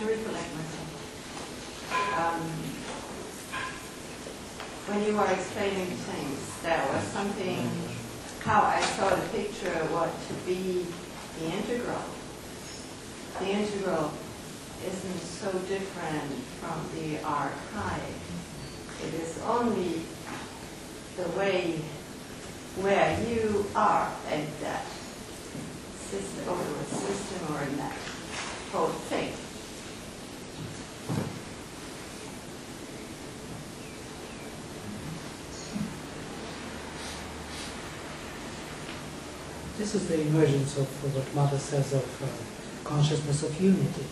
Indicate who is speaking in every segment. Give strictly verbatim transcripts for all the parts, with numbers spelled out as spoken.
Speaker 1: to recollect myself. Um, when you were explaining things, there was something, how I saw the picture what to be the integral. The integral isn't so different from the archaic. It is only the way where you are in that system, or a system, or in that whole thing.
Speaker 2: This is the emergence of what Mother says of uh, consciousness of unity,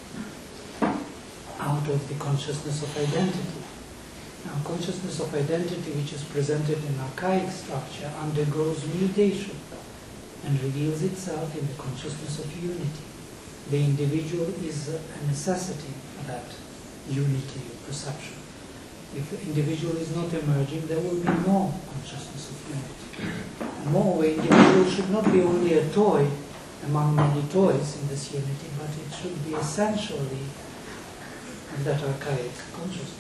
Speaker 2: out of the consciousness of identity. Now, consciousness of identity, which is presented in archaic structure, undergoes mutation and reveals itself in the consciousness of unity. The individual is a necessity for that unity of perception. If the individual is not emerging, there will be no consciousness of unity. Moreover, individual should not be only a toy among many toys in this unity, but it should be essentially that archaic consciousness.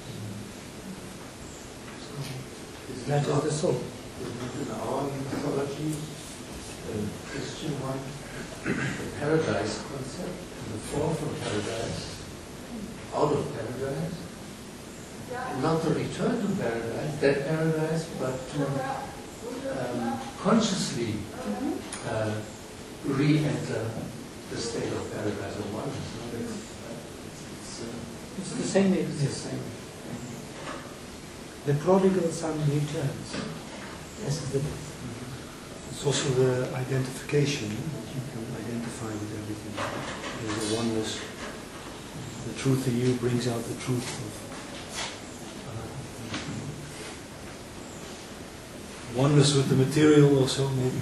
Speaker 2: So that is the soul.
Speaker 3: In our mythology, the Christian one, the paradise concept, the fall from paradise, out of paradise, not to return to paradise, that paradise, but to um, consciously uh, re-enter the state of paradise of oneness. No? It's, it's, uh,
Speaker 2: it's the same. It's the same. The prodigal son returns. This is the.
Speaker 4: It's also the identification. You can identify with everything. There's a oneness. The truth in you brings out the truth of. Oneness with the material also, maybe.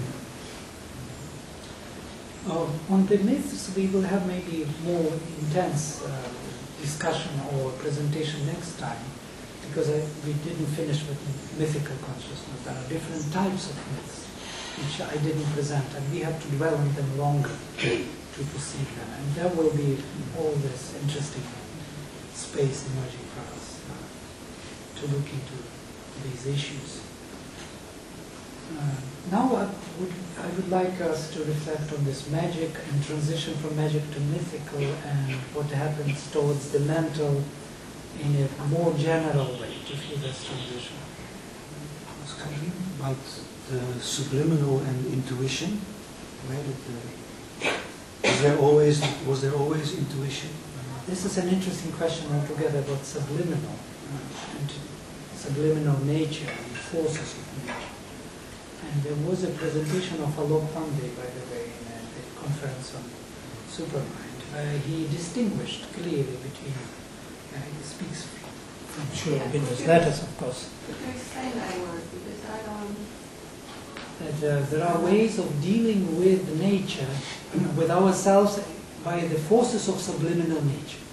Speaker 2: Uh, on the myths, we will have maybe more intense uh, discussion or presentation next time, because I, we didn't finish with mythical consciousness. There are different types of myths, which I didn't present, and we have to dwell on them longer to perceive them. And there will be all this interesting space emerging for us uh, to look into these issues. Uh, now I would, I would like us to reflect on this magic and transition from magic to mythical, and what happens towards the mental in a more general way to feel this transition.
Speaker 4: About the subliminal and intuition, where did the, was there always was there always intuition?
Speaker 2: This is an interesting question altogether about subliminal uh, and subliminal nature and forces of nature. And there was a presentation of Alok Pandey, by the way, in a, a conference on Supermind, where he distinguished clearly between, uh, he speaks from Sri Aurobindo's letters, of course.
Speaker 1: Could you explain that word, because I don't...
Speaker 2: That uh, there are ways of dealing with nature, with ourselves, by the forces of subliminal nature.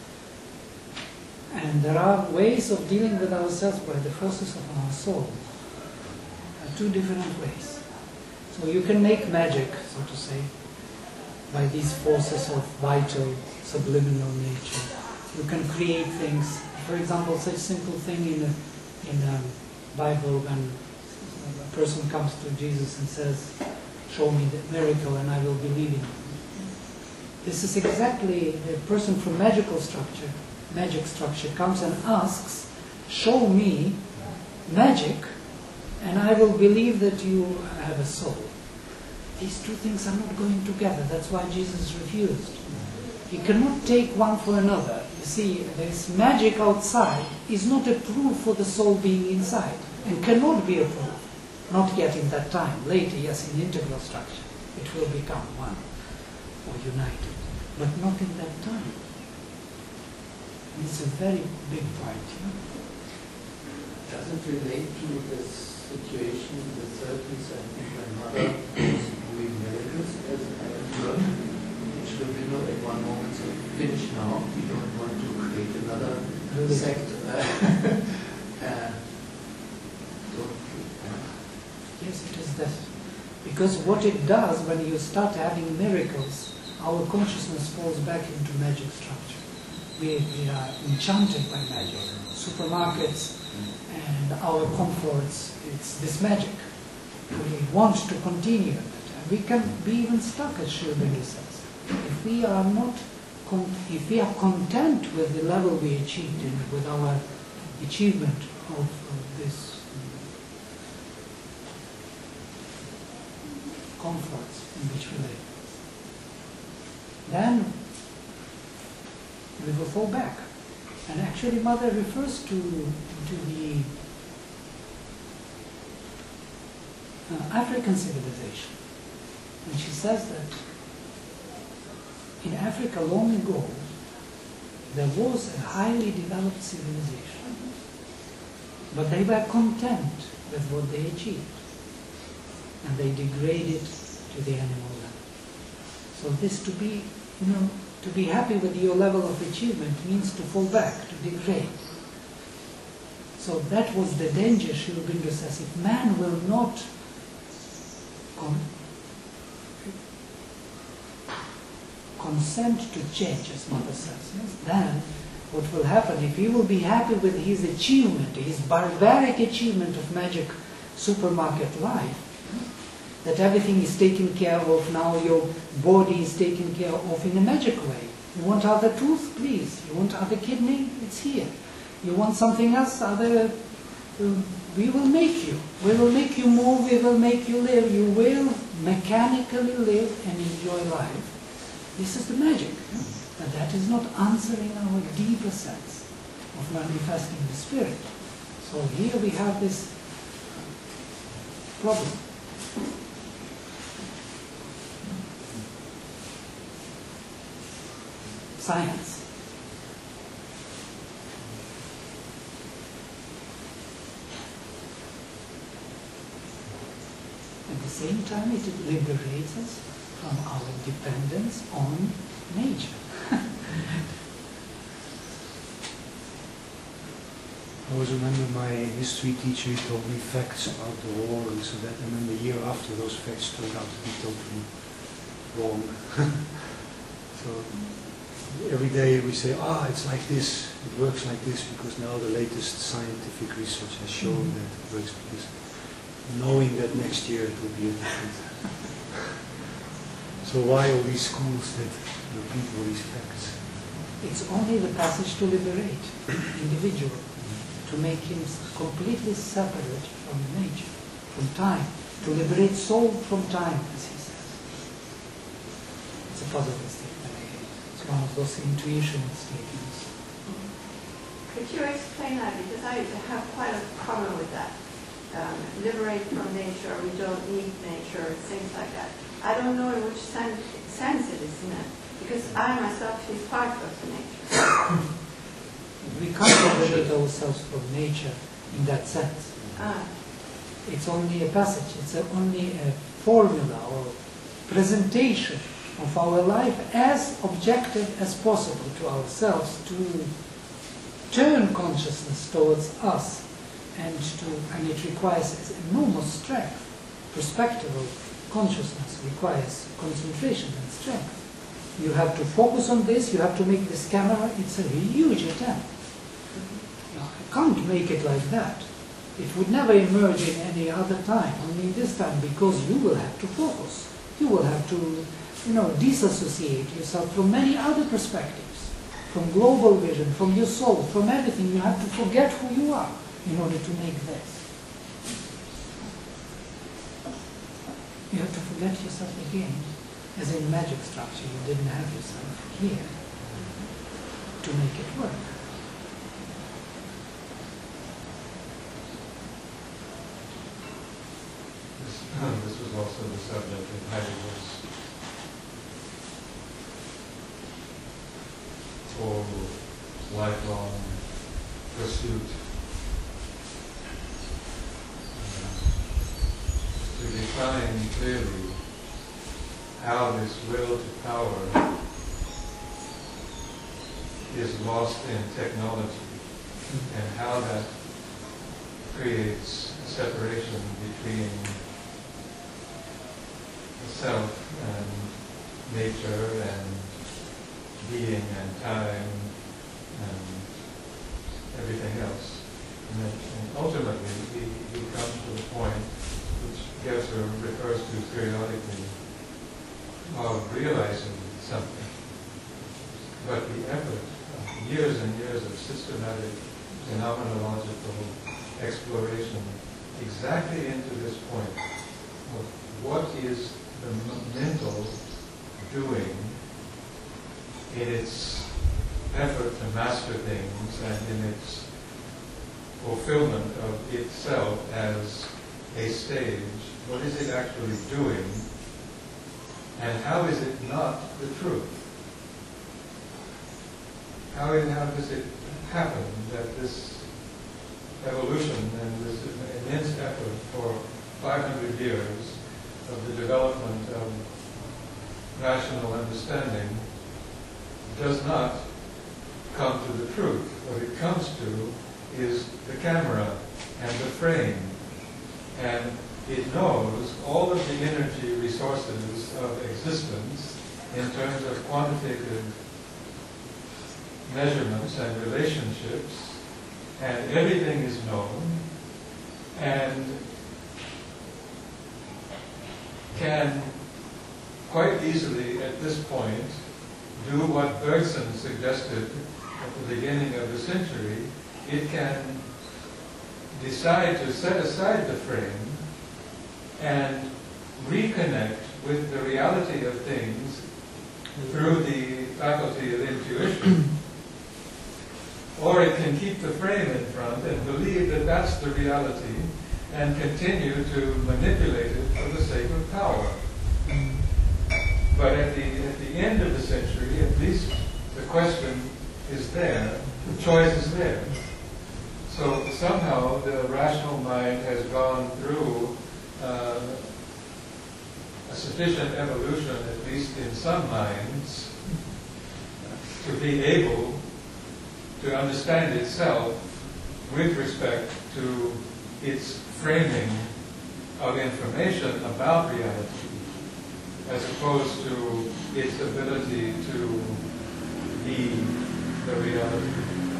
Speaker 2: And there are ways of dealing with ourselves by the forces of our soul. Two different ways. So you can make magic, so to say, by these forces of vital, subliminal nature. You can create things. For example, such simple thing in a, in a Bible, when a person comes to Jesus and says, "Show me the miracle and I will believe in you." This is exactly the person from magical structure, magic structure comes and asks, "Show me magic, and I will believe that you have a soul." These two things are not going together. That's why Jesus refused. You cannot take one for another. You see, this magic outside is not a proof for the soul being inside, and cannot be a proof. Not yet in that time. Later, yes, in integral structure, it will become one or united, but not in that time. And it's a very big point. You know?
Speaker 3: Does it relate to this situation in the thirties, I think, when Mother was doing miracles as I learned, which will be not at one moment so finished now, we don't want to create another
Speaker 2: really?
Speaker 3: sect. uh,
Speaker 2: Yes, it is that. Because what it does when you start having miracles, our consciousness falls back into magic structure. we, we are enchanted by magic. Supermarkets and our comforts, it's this magic. We want to continue it. And we can be even stuck, as Sri Aurobindo says. If we are not, con- if we are content with the level we achieved in, with our achievement of, of this um, comforts in which we live, then we will fall back. And actually, Mother refers to, to the uh, African civilization. And she says that in Africa long ago, there was a highly developed civilization. But they were content with what they achieved. And they degraded to the animal level. So this to be, you know, to be happy with your level of achievement means to fall back, to degrade. So that was the danger, Sri Aurobindo says. If man will not con- consent to change, as Mother says, yes, then what will happen, if he will be happy with his achievement, his barbaric achievement of magic supermarket life, that everything is taken care of, now your body is taken care of in a magic way. You want other tooth? Please. You want other kidney? It's here. You want something else? Other, uh, we will make you. We will make you move, we will make you live. You will mechanically live and enjoy life. This is the magic. But that is not answering our deeper sense of manifesting the Spirit. So here we have this problem. Science. At the same time, it liberates us from our dependence on nature.
Speaker 4: I always remember my history teacher told me facts about the war, and so that, and then the year after, those facts turned out to be totally wrong. So every day we say, ah, it's like this, it works like this, because now the latest scientific research has shown mm-hmm. that it works like this, knowing that next year it will be a different. So why all these schools that repeat all these facts?
Speaker 2: It's only the passage to liberate individual, to make him completely separate from nature, from time, to liberate soul from time, as he says. It's a positive statement again. It's one of those intuition statements.
Speaker 1: Could you explain that? Because I have quite a problem with that. Um, liberate from nature, we don't need nature, things like that. I don't know in which sense, sense it is meant, because I myself is part of the nature.
Speaker 2: We can't liberate ourselves from nature in that sense.
Speaker 1: Ah.
Speaker 2: It's only a passage, it's a, only a formula or presentation of our life as objective as possible to ourselves, to turn consciousness towards us, and to and it requires enormous strength. Perspective of consciousness requires concentration and strength. You have to focus on this, you have to make this camera, it's a huge attempt. I can't make it like that. It would never emerge in any other time, only this time, because you will have to focus. You will have to, you know, disassociate yourself from many other perspectives, from global vision, from your soul, from everything. You have to forget who you are in order to make this. You have to forget yourself again, as in magic structure. You didn't have yourself here to make it work.
Speaker 5: This was also the subject of Heidegger's whole lifelong pursuit uh, to define clearly how this will to power is lost in technology and how that creates a separation between self and nature and being and time and everything else. And, then, and ultimately, he, he comes to the point, which Gesser refers to periodically, of realizing something. But the effort of years and years of systematic phenomenological exploration exactly into this point of what is the mental doing in its effort to master things and in its fulfillment of itself as a stage. What is it actually doing, and how is it not the truth? How, it, how does it happen that this evolution and this immense effort for five hundred years of the development of rational understanding does not come to the truth? What it comes to is the camera and the frame. And it knows all of the energy resources of existence in terms of quantitative measurements and relationships, and everything is known, and can quite easily at this point do what Bergson suggested at the beginning of the century. It can decide to set aside the frame and reconnect with the reality of things through the faculty of intuition. Or it can keep the frame in front and believe that that's the reality and continue to manipulate it for the sake of power. But at the, at the end of the century, at least the question is there, the choice is there. So somehow the rational mind has gone through uh, a sufficient evolution, at least in some minds, to be able to understand itself with respect to its framing of information about reality, as opposed to its ability to be the reality.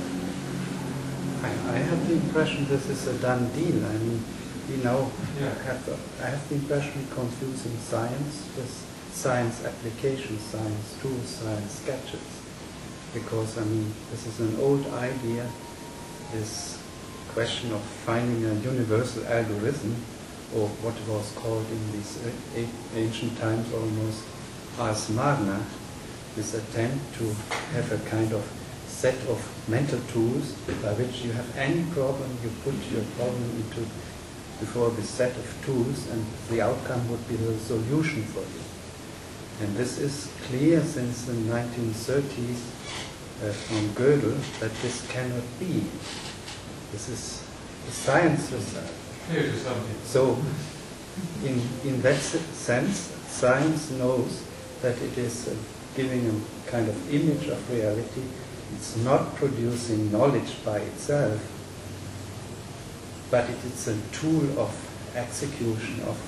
Speaker 6: I, I have the impression this is a done deal. I mean, we now
Speaker 5: Yeah.
Speaker 6: have, the, I have the impression confusing science with science application, science tools, science sketches. Because, I mean, this is an old idea, this question of finding a universal algorithm, or what was called in these a- ancient times almost Ars Magna, this attempt to have a kind of set of mental tools by which you have any problem, you put your problem into before this set of tools, and the outcome would be the solution for you. And this is clear since the nineteen thirties uh, from Gödel that this cannot be. This is the science result.
Speaker 5: Here's something.
Speaker 6: So, in, in that s- sense, science knows that it is uh, giving a kind of image of reality. It's not producing knowledge by itself, but it is a tool of execution, of,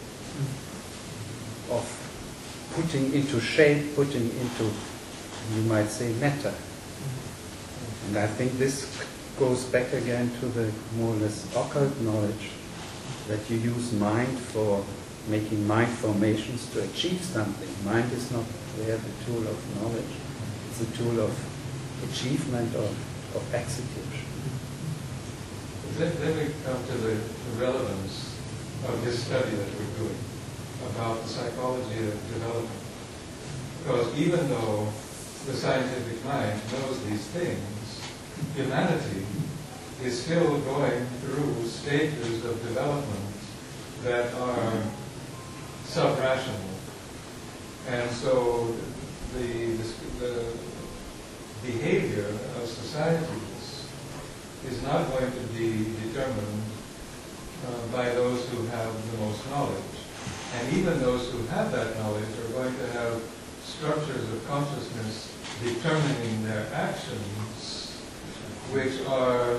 Speaker 6: of putting into shape, putting into, you might say, matter. And I think this goes back again to the more or less occult knowledge, that you use mind for making mind formations to achieve something. Mind is not there the tool of knowledge, it's a tool of achievement, of, of execution.
Speaker 5: Let, let me come to the, the relevance of this study that we're doing about the psychology of development. Because even though the scientific mind knows these things, humanity is still going through stages of development that are sub-rational. And so the, the, the behavior of societies is not going to be determined uh, by those who have the most knowledge. And even those who have that knowledge are going to have structures of consciousness determining their actions, which are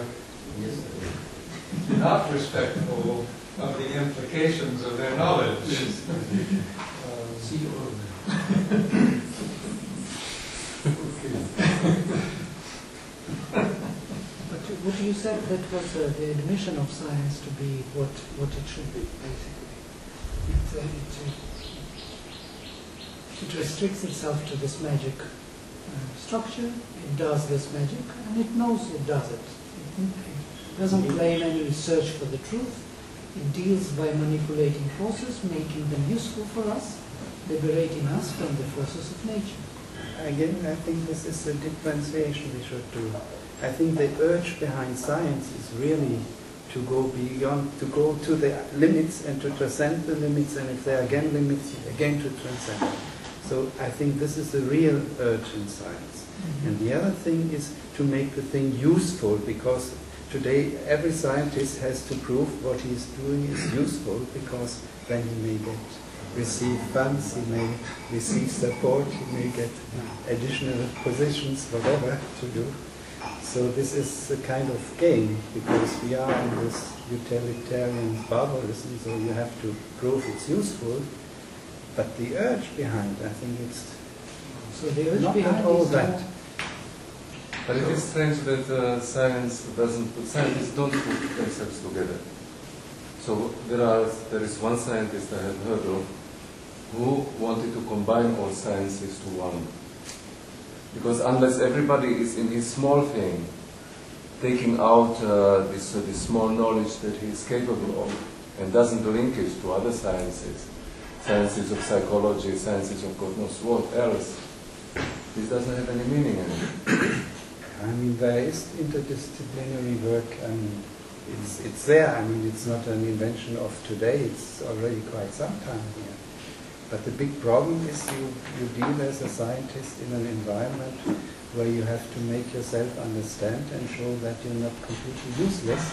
Speaker 5: not respectful of the implications of their knowledge. um,
Speaker 3: See you. Okay.
Speaker 2: what you said, that was uh, the admission of science to be what, what it should be, basically. It, uh, it, it restricts itself to this magic uh, structure, it does this magic, and it knows it does it. It, it doesn't claim any search for the truth. It deals by manipulating forces, making them useful for us, liberating us from the forces of nature.
Speaker 6: Again, I think this is a differentiation we should do. I think the urge behind science is really to go beyond, to go to the limits and to transcend the limits, and if there are again limits, again to transcend. So I think this is the real urge in science. Mm-hmm. And the other thing is to make the thing useful, because today every scientist has to prove what he is doing is useful, because then he may get receive funds, he may receive support, he may get additional positions, whatever to do. So this is a kind of game, because we are in this utilitarian barbarism, so you have to prove it's useful. But the urge behind, I think it's
Speaker 2: so the urge
Speaker 6: not
Speaker 2: behind
Speaker 6: all
Speaker 2: is
Speaker 6: that.
Speaker 5: But it is strange that uh, science doesn't put, scientists don't put themselves together. So there are there is one scientist I have heard of who wanted to combine all sciences to one. Because unless everybody is in his small thing, taking out uh, this, uh, this small knowledge that he is capable of, and doesn't link it to other sciences, sciences of psychology, sciences of God knows what else, this doesn't have any meaning anymore.
Speaker 6: I mean, there is interdisciplinary work, I mean, it's, it's there. I mean, it's not an invention of today, it's already quite some time here. But the big problem is you, you deal as a scientist in an environment where you have to make yourself understand and show that you're not completely useless.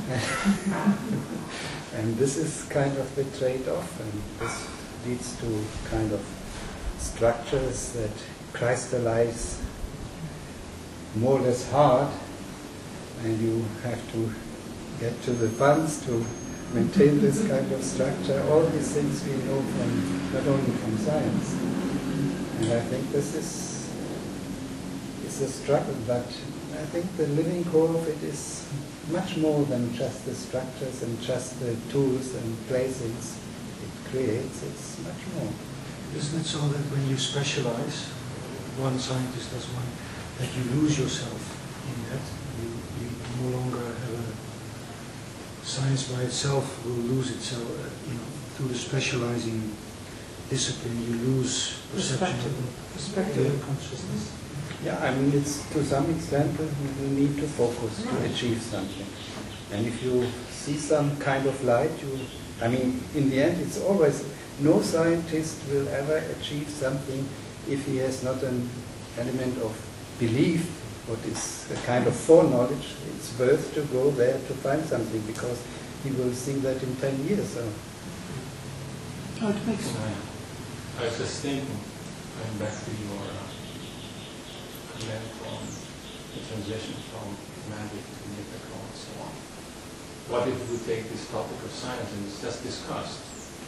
Speaker 6: And this is kind of the trade-off, and this leads to kind of structures that crystallize more or less hard, and you have to get to the funds to maintain this kind of structure. All these things we know from, not only from science. And I think this is, is a struggle, but I think the living core of it is much more than just the structures and just the tools and placings it creates. It's much more.
Speaker 4: Isn't it so that when you specialize, one scientist does one, that you lose yourself in that? You, you no longer have a science by itself will lose itself, uh, you know, through the specializing discipline, you lose perception of
Speaker 2: perspective of consciousness.
Speaker 6: Yeah, I mean, it's to some extent you need to focus to achieve something. And if you see some kind of light, you, I mean, in the end, it's always, no scientist will ever achieve something if he has not an element of belief, what is a kind of foreknowledge. It's worth to go there to find something, because he will see that in ten years. So.
Speaker 2: Oh, it makes sense.
Speaker 7: I was just thinking, going back to your uh, comment on the transition from magic to mythical and so on. What if we take this topic of science, and it's just discussed,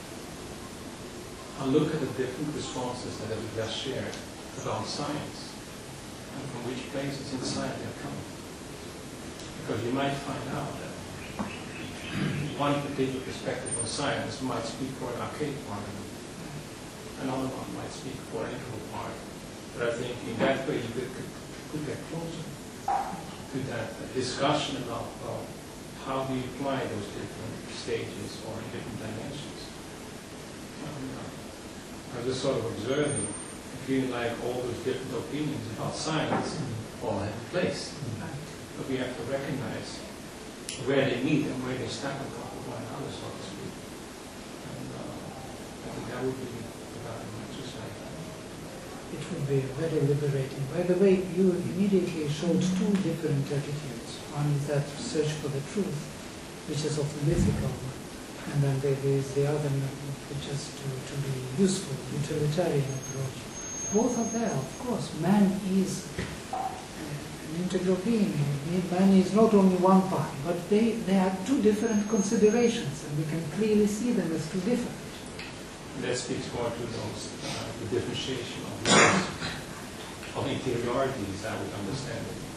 Speaker 7: and look at the different responses that we just shared about science, and from which places inside they are coming. Because you might find out that one particular perspective on science might speak for an archaic part of it. Another one might speak for an integral part. But I think in that way you could, could, could get closer to that discussion about, well, how do you apply those different stages or different dimensions. Um, I was just sort of observing, feeling like all those different opinions about science all have a place. But we have to recognize where they meet and where they stack on top of one another, so to speak. And uh, I think that would be about an exercise.
Speaker 2: It would be very liberating. By the way, you immediately showed two different attitudes. One is that search for the truth, which is of the mythical, and then there is the other, which is to, to be useful, utilitarian approach. Both are there, of course. Man is an integral being. Man is not only one part, but they, they are two different considerations, and we can clearly see them as two different.
Speaker 7: That speaks more to those, uh, the differentiation of those, of interiorities, I would understand it.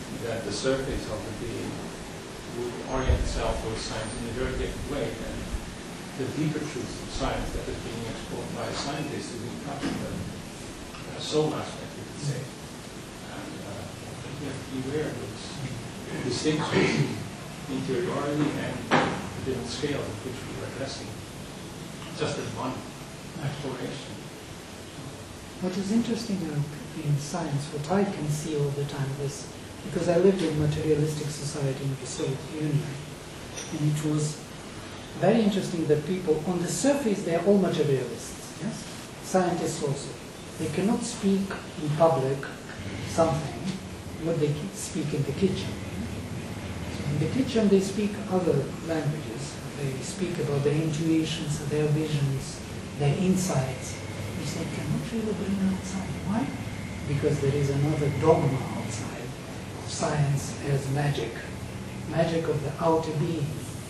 Speaker 7: that the surface of the being would orient itself towards science in a very different way than the deeper truths of science that is being explored by scientists who touch the uh, soul aspect, you could say. And uh, you have to be aware of those distinctions, interiority and the different scales at which we are addressing, just as one exploration.
Speaker 2: What is interesting in science, what I can see all the time is, because I lived in a materialistic society in the Soviet Union, and it was very interesting that people, on the surface, they are all materialists, yes? Scientists also. They cannot speak in public something, what they speak in the kitchen. So in the kitchen, they speak other languages. They speak about their intuitions, their visions, their insights, which they cannot really bring outside. Why? Because there is another dogma outside of science as magic, magic of the outer being.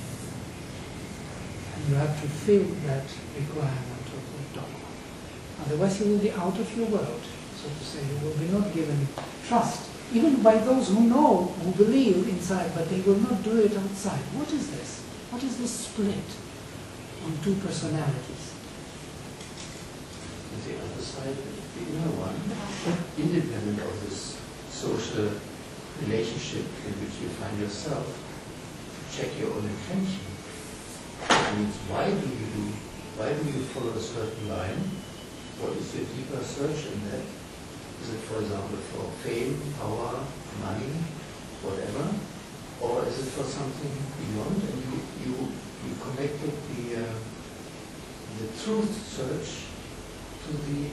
Speaker 2: And you have to fill that requirement of the dogma. Otherwise you will be out of your world, so to say. You will be not given trust, even by those who know, who believe inside, but they will not do it outside. What is this? What is this split on two personalities?
Speaker 3: The other side, the inner one, independent of this social relationship in which you find yourself, check your own intention. That means, why do you do, why do you follow a certain line? What is your deeper search in that? Is it, for example, for fame, power, money, whatever? Or is it for something beyond? And you you you connected the uh, the truth search to the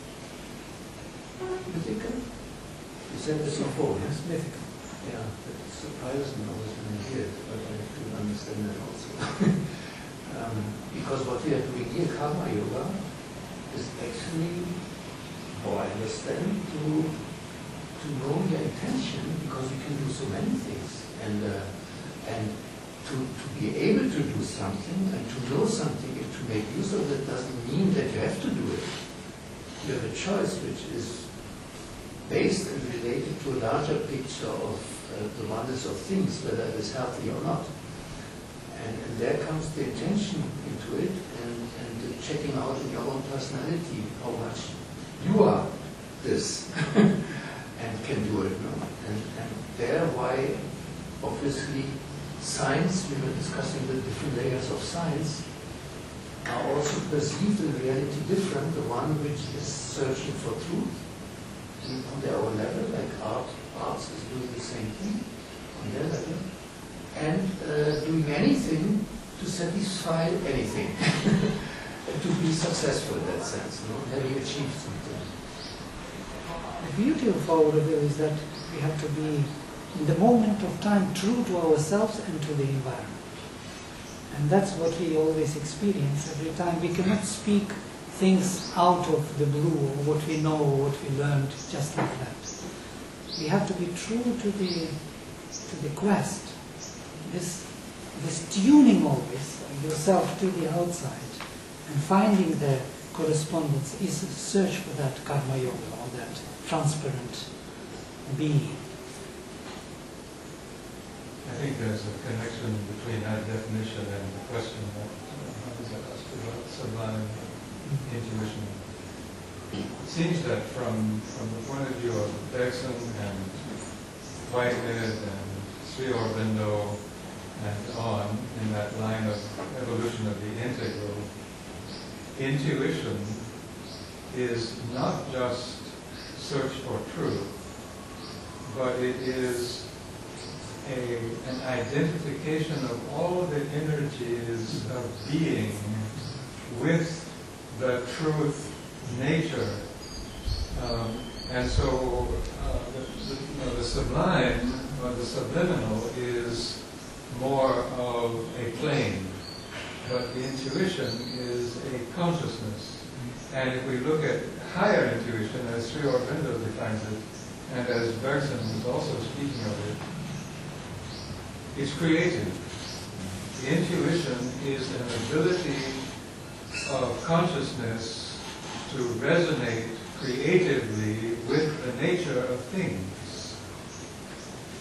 Speaker 3: mythical? You said this before, yes?
Speaker 2: Mythical.
Speaker 3: Yeah, that surprises me always when I hear it, but I have to understand that also. um, because what we are doing here, Karma Yoga, is actually, how I understand, to, to know your intention, because you can do so many things. And, uh, and to, to be able to do something, and to know something, and to make use of it, doesn't mean that you have to do it. You have a choice which is based and related to a larger picture of uh, the oneness of things, whether it is healthy or not. And, and there comes the intention into it, and, and the checking out in your own personality how much you are this and can do it. No? And, and there, why obviously science, we were discussing the different layers of science, are also perceived in reality different. The one which is searching for truth on their own level, like art, arts is doing the same thing on their level, and uh, doing anything to satisfy anything, to be successful in that sense, you know, having achieved something.
Speaker 2: The beauty of our will is that we have to be, in the moment of time, true to ourselves and to the environment. And that's what we always experience every time. We cannot speak things out of the blue, or what we know, or what we learned, just like that. We have to be true to the to the quest. This this tuning always yourself to the outside and finding the correspondence is a search for that karma yoga, or that transparent being.
Speaker 5: I think there's a connection between that definition and the question that Hans asked about sublime intuition. It seems that from, from the point of view of Bergson and Whitehead and Sri Aurobindo and on, in that line of evolution of the integral, intuition is not just search for truth, but it is a, an identification of all the energies of being with the truth nature. Um, and so uh, the, the, you know, the sublime, or the subliminal, is more of a plane, but the intuition is a consciousness. And if we look at higher intuition, as Sri Aurobindo defines it, and as Bergson was also speaking of it, it's creative. The intuition is an ability of consciousness to resonate creatively with the nature of things.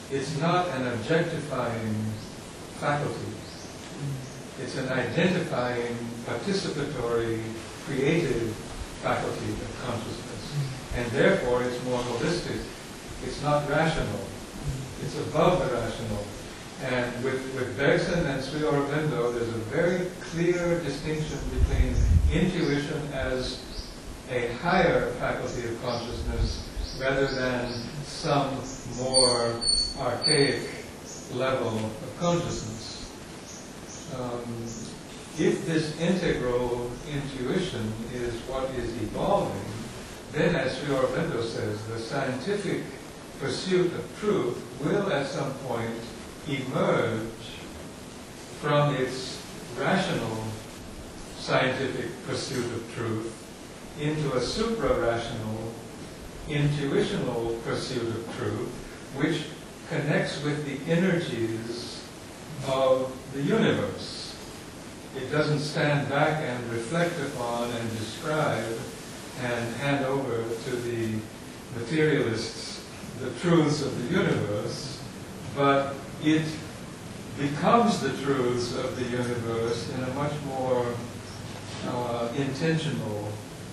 Speaker 5: it's not an objectifying faculty. It's an identifying, participatory, creative faculty of consciousness. And therefore it's more holistic. It's not rational. It's above the rational. And with, with Bergson and Sri Aurobindo, there's a very clear distinction between intuition as a higher faculty of consciousness rather than some more archaic level of consciousness. Um, if this integral intuition is what is evolving, then as Sri Aurobindo says, the scientific pursuit of truth will at some point emerge from its rational scientific pursuit of truth into a supra-rational, intuitional pursuit of truth, which connects with the energies of the universe. It doesn't stand back and reflect upon and describe and hand over to the materialists the truths of the universe, but it becomes the truths of the universe in a much more uh, intentional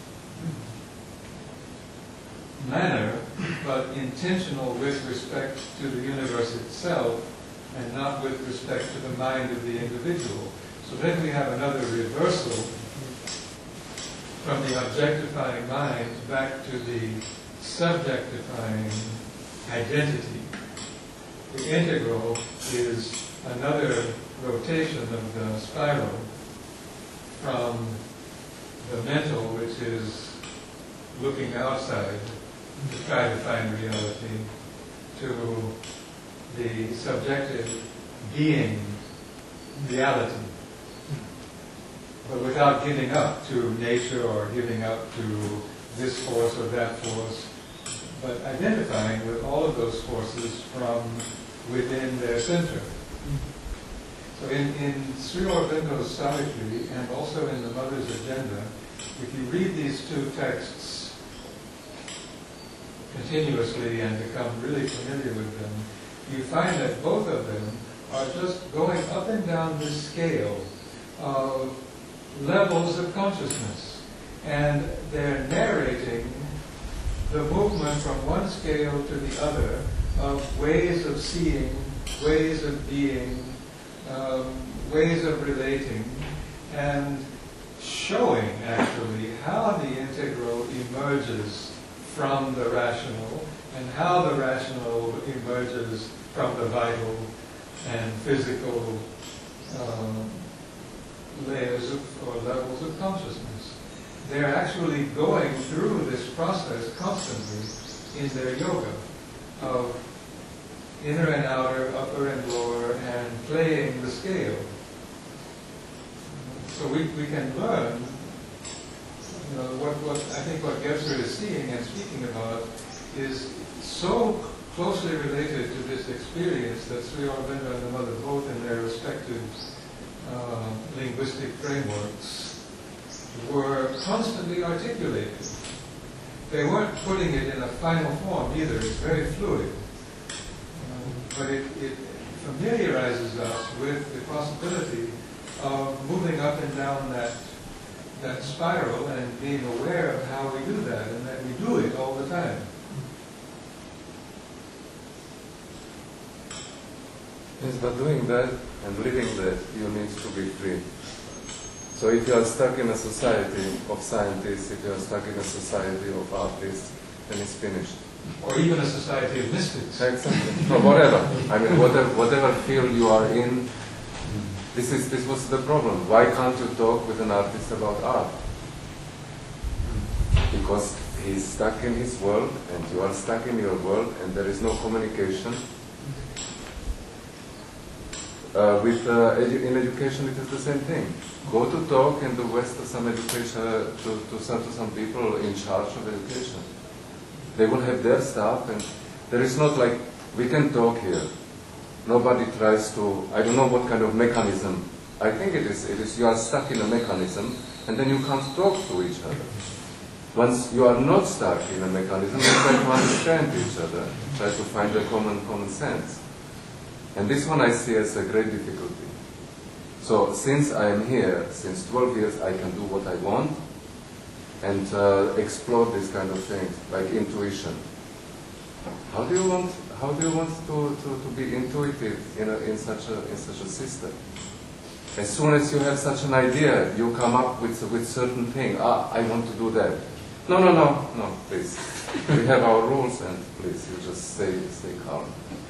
Speaker 5: manner, but intentional with respect to the universe itself and not with respect to the mind of the individual. So then we have another reversal from the objectifying mind back to the subjectifying identity. The integral is another rotation of the spiral from the mental, which is looking outside to try to find reality, to the subjective being reality, but without giving up to nature or giving up to this force or that force, but identifying with all of those forces from within their center. So in, in Sri Aurobindo's Savitri and also in the Mother's Agenda, if you read these two texts continuously and become really familiar with them, you find that both of them are just going up and down this scale of levels of consciousness. And they're narrating the movement from one scale to the other of ways of seeing, ways of being, um, ways of relating, and showing actually how the integral emerges from the rational and how the rational emerges from the vital and physical um, layers of, or levels of consciousness. They're actually going through this process constantly in their yoga of inner and outer, upper and lower, and playing the scale. So we, we can learn, you know, what, what I think what Gebser is seeing and speaking about is so closely related to this experience that Sri Aurobindo and the Mother, both in their respective uh, linguistic frameworks, were constantly articulating. They weren't putting it in a final form either. It's very fluid. Um, but it, it familiarizes us with the possibility of moving up and down that, that spiral and being aware of how we do that, and that we do it all the time.
Speaker 8: Yes, but doing that and living that, you need to be free. So if you are stuck in a society of scientists, if you are stuck in a society of artists, then it's finished.
Speaker 5: Or even a society of mystics.
Speaker 8: Exactly. Or whatever. I mean, whatever, whatever field you are in, this is this was the problem. Why can't you talk with an artist about art? Because he's stuck in his world, and you are stuck in your world, and there is no communication. Uh, with uh, edu in education, it is the same thing. Go to talk in the West to some education, to, to, some, to some people in charge of education. They will have their stuff, and there is not like, we can talk here. Nobody tries to, I don't know what kind of mechanism. I think it is, it is you are stuck in a mechanism, and then you can't talk to each other. Once you are not stuck in a mechanism, you try to understand each other, try to find a common, common sense. And this one I see as a great difficulty. So since I am here, since twelve years, I can do what I want and uh, explore this kind of things, like intuition. How do you want, how do you want to, to, to be intuitive in, a, in, such a, in such a system? As soon as you have such an idea, you come up with with certain thing. Ah, I want to do that. No, no, no, no, please. We have our rules, and please, you just stay, stay calm.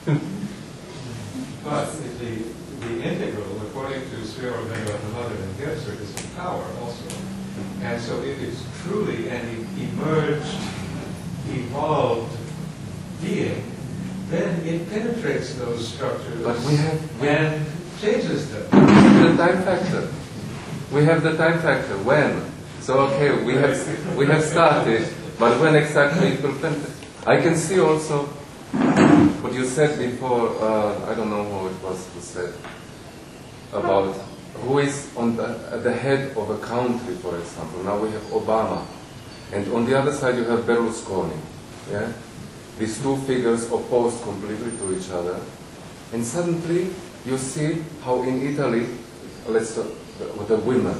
Speaker 5: But the, the integral, according to Sri Aurobindo and the mother and Gertrude, is in power also. And so if it's truly an e- emerged, evolved being, then it penetrates those structures
Speaker 8: But we have we
Speaker 5: and changes them.
Speaker 8: the time factor. We have the time factor. When? So okay, we have we have started, but when exactly it will penetrate? I can see also what you said before. Uh, I don't know who it was who said about who is on the, at the head of a country, for example. Now we have Obama, and on the other side you have Berlusconi. Yeah, these two figures opposed completely to each other, and suddenly you see how in Italy, let's uh, with the women.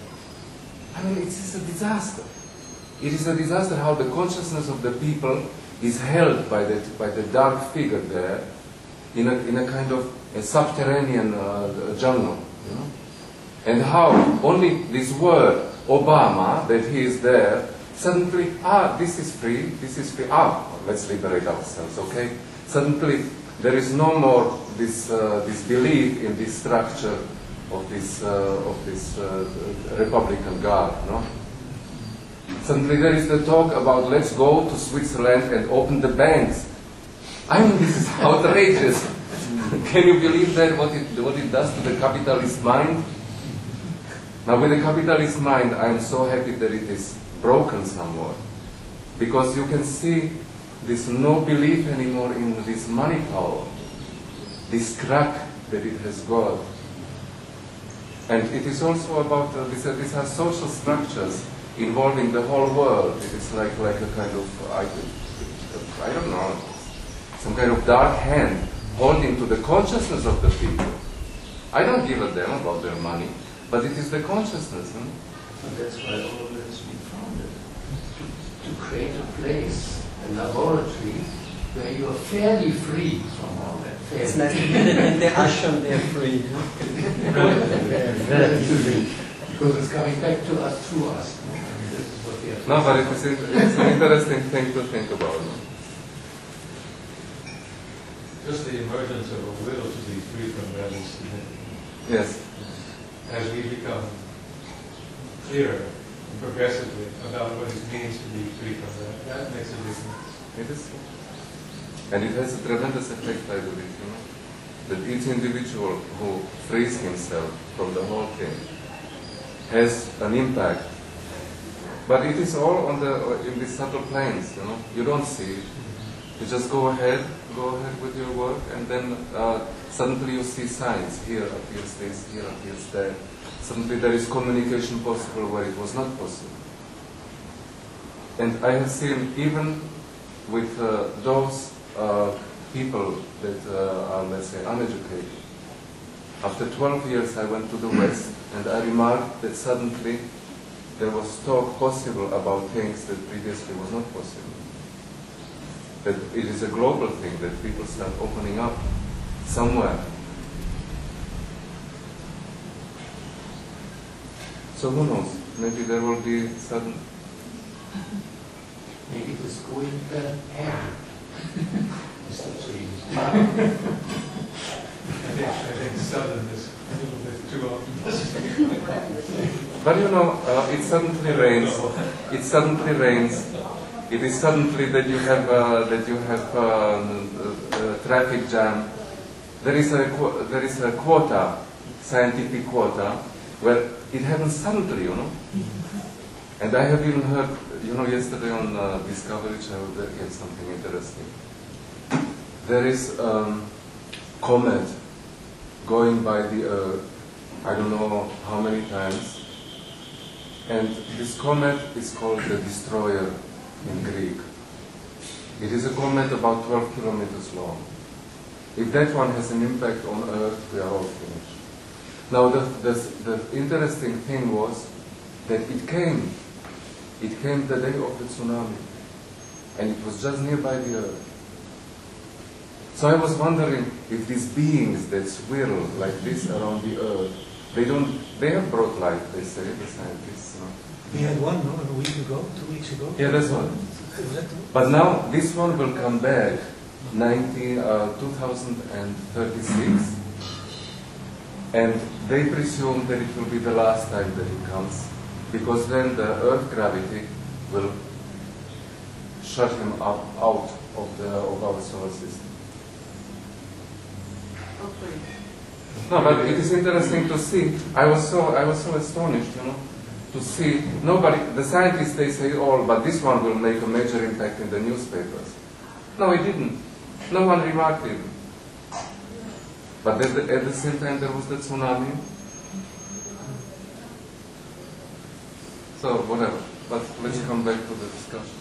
Speaker 8: I mean, it is a disaster. It is a disaster how the consciousness of the people is held by the by the dark figure there, in a in a kind of a subterranean uh, jungle, you know, and how only this word Obama, that he is there, suddenly ah this is free, this is free, ah let's liberate ourselves, okay? Suddenly there is no more this uh, this belief in this structure of this uh, of this uh, Republican Guard, no? Suddenly there is the talk about let's go to Switzerland and open the banks. I mean, this is outrageous. Can you believe that, what it what it does to the capitalist mind? Now with the capitalist mind, I am so happy that it is broken somewhat, because you can see this no belief anymore in this money power, this crack that it has got. And it is also about, uh, these, are, these are social structures involving the whole world. It is like, like a kind of, I, I don't know, some kind of dark hand holding to the consciousness of the people. I don't give a damn about their money, but it is the consciousness. Hmm?
Speaker 3: And that's why all of it has been founded. To, to create a place, a laboratory, where you are fairly free from all that.
Speaker 6: It's
Speaker 3: Fairly.
Speaker 6: like in the ashram they're free.
Speaker 3: Fairly free. Because it's coming back to us, through us. I mean, this is what we have.
Speaker 8: No, but it is, it's an interesting thing to think about.
Speaker 5: Just the emergence of a will to be free from that is significant.
Speaker 8: Yes.
Speaker 5: As we become clearer and progressively about what it means to be free from that, that makes a difference.
Speaker 8: It is. And it has a tremendous effect, I believe, you know, that each individual who frees himself from the whole thing has an impact. But it is all on the in these subtle planes, you know. You don't see it. You just go ahead, go ahead with your work, and then uh, suddenly you see signs. Here appears this, here appears that. Suddenly there is communication possible where it was not possible. And I have seen even with uh, those uh, people that uh, are, let's say, uneducated. After twelve years I went to the West, and I remarked that suddenly there was talk possible about things that previously was not possible. That it is a global thing, that people start opening up somewhere. So who knows? Maybe there will be sudden.
Speaker 3: Maybe it is going the air. Mister James.
Speaker 5: I think, I think sudden is a little bit too optimistic.
Speaker 8: But you know, uh, it suddenly rains. It suddenly rains. It is suddenly that you have uh, that you have uh, a traffic jam. There is a qu- there is a quota, scientific quota, where it happens suddenly, you know. And I have even heard, you know, yesterday on uh, Discovery Channel, there came something interesting. There is a um, comet going by the Earth, I don't know how many times, and this comet is called the Destroyer in Greek. It is a comet about twelve kilometers long. If that one has an impact on Earth, we are all finished. Now the, the, the interesting thing was that it came. It came the day of the tsunami. And it was just nearby the Earth. So I was wondering if these beings that swirl like this around the Earth, they don't, they have brought light, they say, the scientists. No?
Speaker 4: We had one, no, a week ago, two weeks ago.
Speaker 8: Yeah, that's one.
Speaker 4: Is that one?
Speaker 8: But now this one will come back nineteen, uh, two thousand thirty-six, and they presume that it will be the last time that it comes, because then the Earth gravity will shut him up out of the of our solar system.
Speaker 1: Hopefully.
Speaker 8: No, but it is interesting to see. I was so I was so astonished, you know, to see nobody. The scientists, they say, "Oh, but this one will make a major impact in the newspapers." No, it didn't. No one remarked it. But at the, at the same time, there was the tsunami. So whatever. But let's come back to the discussion.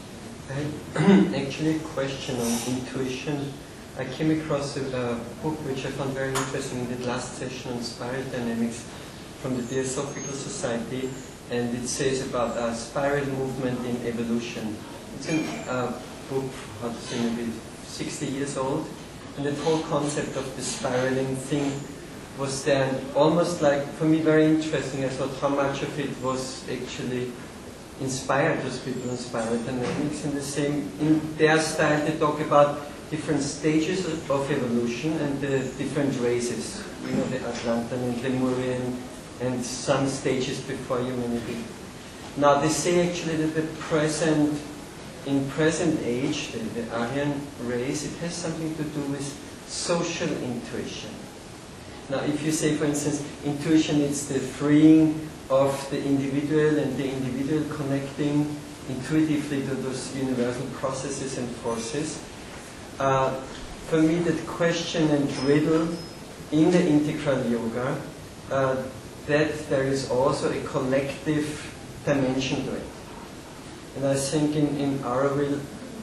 Speaker 9: I actually a question on intuition. I came across a uh, book which I found very interesting in the last session on spiral dynamics from the Theosophical Society, and it says about uh, spiral movement in evolution. It's a uh, book, how to say, maybe sixty years old, and the whole concept of the spiraling thing was then almost like, for me, very interesting. I thought how much of it was actually inspired those people on spiral dynamics. In the same, in their style, they talk about different stages of, of evolution and the different races. You know, the Atlantean and Lemurian, and some stages before humanity. Now, they say actually that the present, in present age, the, the Aryan race, it has something to do with social intuition. Now, if you say, for instance, intuition is the freeing of the individual and the individual connecting intuitively to those universal processes and forces, uh, for me that question and riddle in the integral yoga, uh, that there is also a collective dimension to it. And I think in, in Auroville,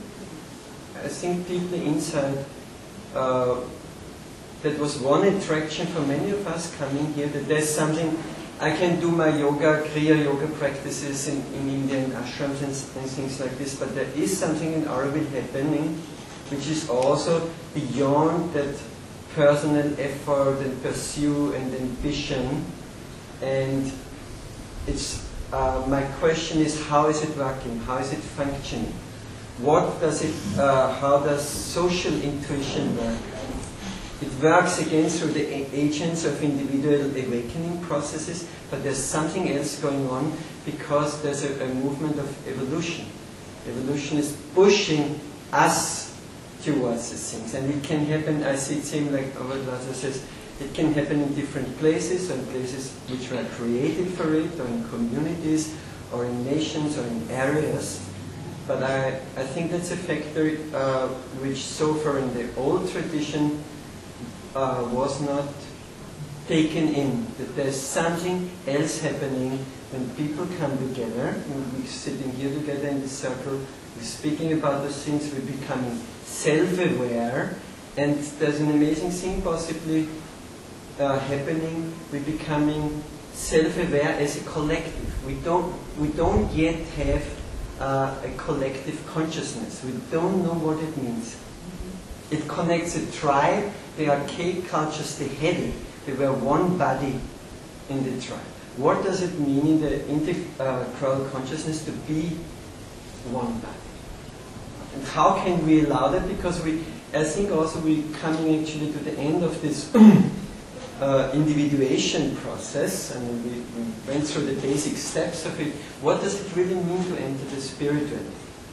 Speaker 9: I think deeply inside, uh, that was one attraction for many of us coming here, that there's something. I can do my yoga, Kriya yoga practices in, in India, in ashrams and, and things like this, but there is something in Auroville happening which is also beyond that personal effort and pursue and ambition. And it's, uh, my question is, how is it working? How is it functioning? What does it, uh, how does social intuition work? It works again through the agents of individual awakening processes, but there's something else going on because there's a, a movement of evolution. Evolution is pushing us towards these things, and it can happen, I see it seem like Avaladasa says, it can happen in different places, or in places which were created for it, or in communities, or in nations, or in areas. But I, I think that's a factor uh, which so far in the old tradition Uh, was not taken in, that there's something else happening when people come together, and we're sitting here together in this circle, we're speaking about those things, we're becoming self-aware, and there's an amazing thing possibly uh, happening, we're becoming self-aware as a collective. We don't, we don't yet have uh, a collective consciousness. We don't know what it means. It connects a tribe. The archaic cultures, they had it. They were one body in the tribe. What does it mean in the integral consciousness to be one body? And how can we allow that? Because we, I think also we're coming actually to the end of this uh, individuation process. I mean, we, we went through the basic steps of it. What does it really mean to enter the spiritual?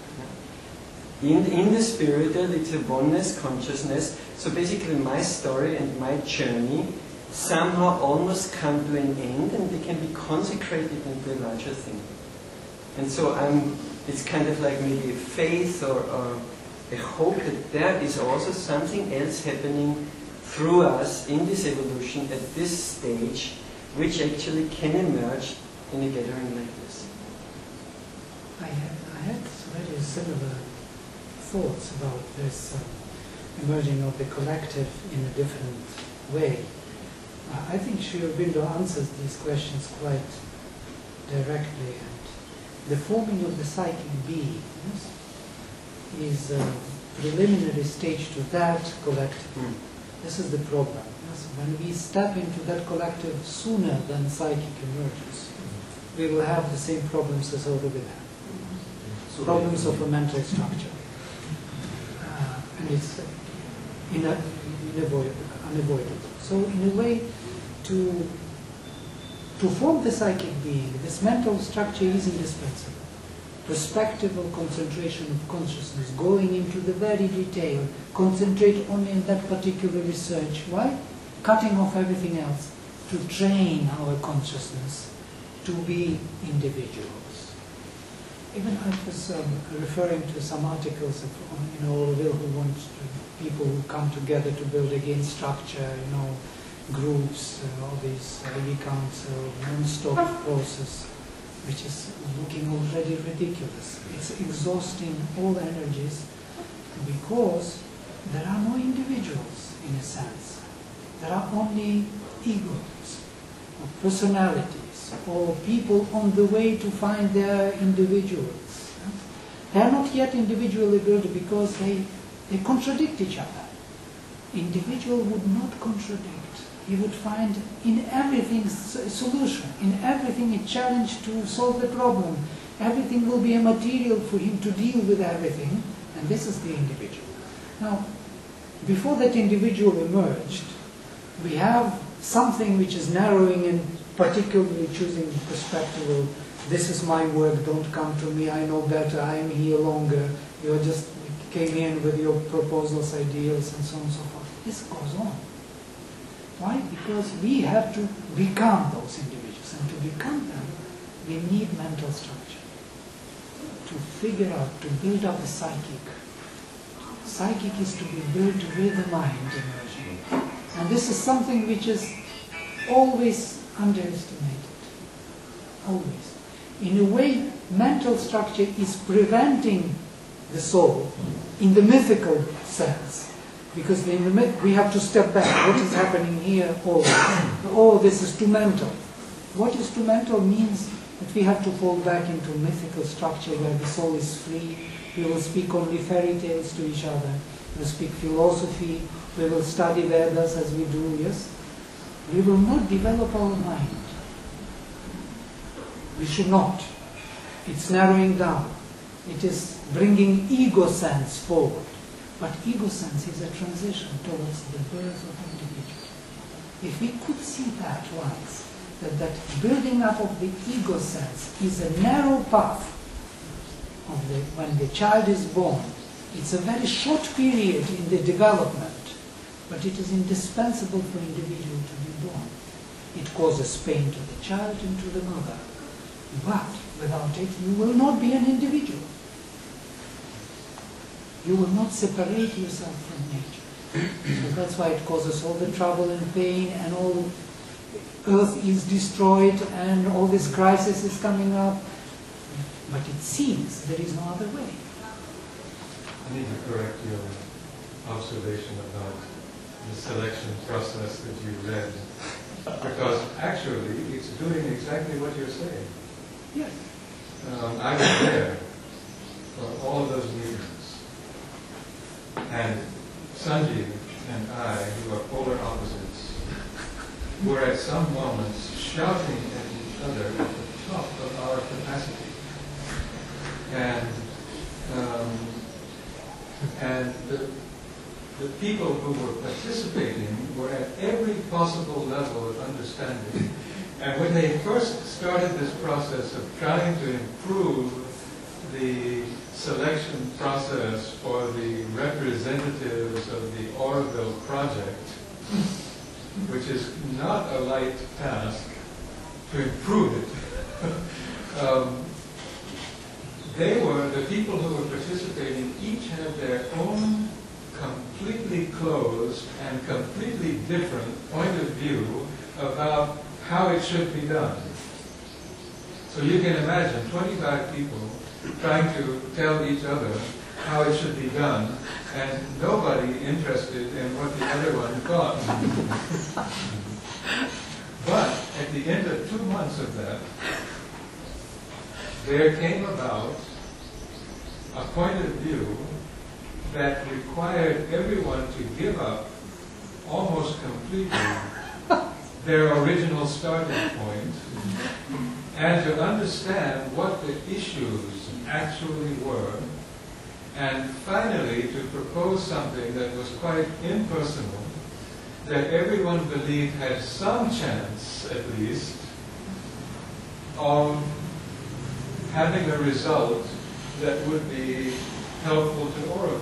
Speaker 9: In, in the spiritual, it's a oneness consciousness. So basically my story and my journey somehow almost come to an end, and they can be consecrated into a larger thing. And so I'm, it's kind of like maybe a faith or, or a hope that there is also something else happening through us in this evolution at this stage, which actually can emerge in a gathering like this.
Speaker 2: I had, I had very similar thoughts about this. Uh, emerging of the collective in a different way. Uh, I think Sri Aurobindo answers these questions quite directly. And the forming of the psychic being yes, is a preliminary stage to that collective.
Speaker 9: Mm.
Speaker 2: This is the problem. Yes? When we step into that collective sooner than psychic emerges, we will have the same problems as Aurobindo had.
Speaker 3: So
Speaker 2: Problems of a mental structure. Uh, and it's ina- unavoidable, unavoidable. So in a way, to, to form the psychic being, this mental structure is indispensable. Perspectival concentration of consciousness, going into the very detail, concentrate only in that particular research. Why? Cutting off everything else to train our consciousness to be individuals. Even I was um, referring to some articles of, you know, Orville who wants to, people who come together to build against structure, you know, groups, uh, all these uh, council, non-stop process, which is looking already ridiculous. It's exhausting all energies because there are no individuals in a sense. There are only egos, or personalities, or people on the way to find their individuals. They are not yet individually built because they, they contradict each other. Individual would not contradict. He would find in everything a solution, in everything a challenge to solve the problem. Everything will be a material for him to deal with everything, and this is the individual. Now, before that individual emerged, we have something which is narrowing and particularly choosing the perspective of, this is my work, don't come to me, I know better, I am here longer, you just came in with your proposals, ideals, and so on and so forth. This goes on. Why? Because we have to become those individuals, and to become them, we need mental structure. To figure out, to build up the psychic. Psychic is to be built with the mind emerging. And this is something which is always underestimated. Always. In a way, mental structure is preventing the soul in the mythical sense. Because in the myth, we have to step back. What is happening here? Oh, oh, this is too mental. What is too mental means that we have to fall back into mythical structure where the soul is free. We will speak only fairy tales to each other. We will speak philosophy. We will study Vedas as we do, yes? We will not develop our mind. We should not. It's narrowing down. It is bringing ego sense forward. But ego sense is a transition towards the birth of individual. If we could see that once, that that building up of the ego sense is a narrow path of the, when the child is born, it's a very short period in the development, but it is indispensable for individual to be born. It causes pain to the child and to the mother. But without it, you will not be an individual. You will not separate yourself from nature. So that's why it causes all the trouble and pain, and all earth is destroyed, and all this crisis is coming up. But it seems there is no other way.
Speaker 5: I need to correct your observation about the selection process that you read. Because actually, it's doing exactly what you're saying.
Speaker 2: Yes.
Speaker 5: Um, I was there for all of those meetings. And Sanjeev and I, who are polar opposites, were at some moments shouting at each other at the top of our capacity. And um, and the, the people who were participating were at every possible level of understanding. And when they first started this process of trying to improve the selection process for the representatives of the Orville project, which is not a light task to improve it. um, they were, the people who were participating, each had their own completely closed and completely different point of view about how it should be done. So you can imagine twenty-five people trying to tell each other how it should be done, and nobody interested in what the other one thought. But at the end of two months of that, there came about a point of view that required everyone to give up almost completely their original starting point and to understand what the issues actually were, and finally to propose something that was quite impersonal, that everyone believed had some chance, at least, of having a result that would be helpful to Oregon.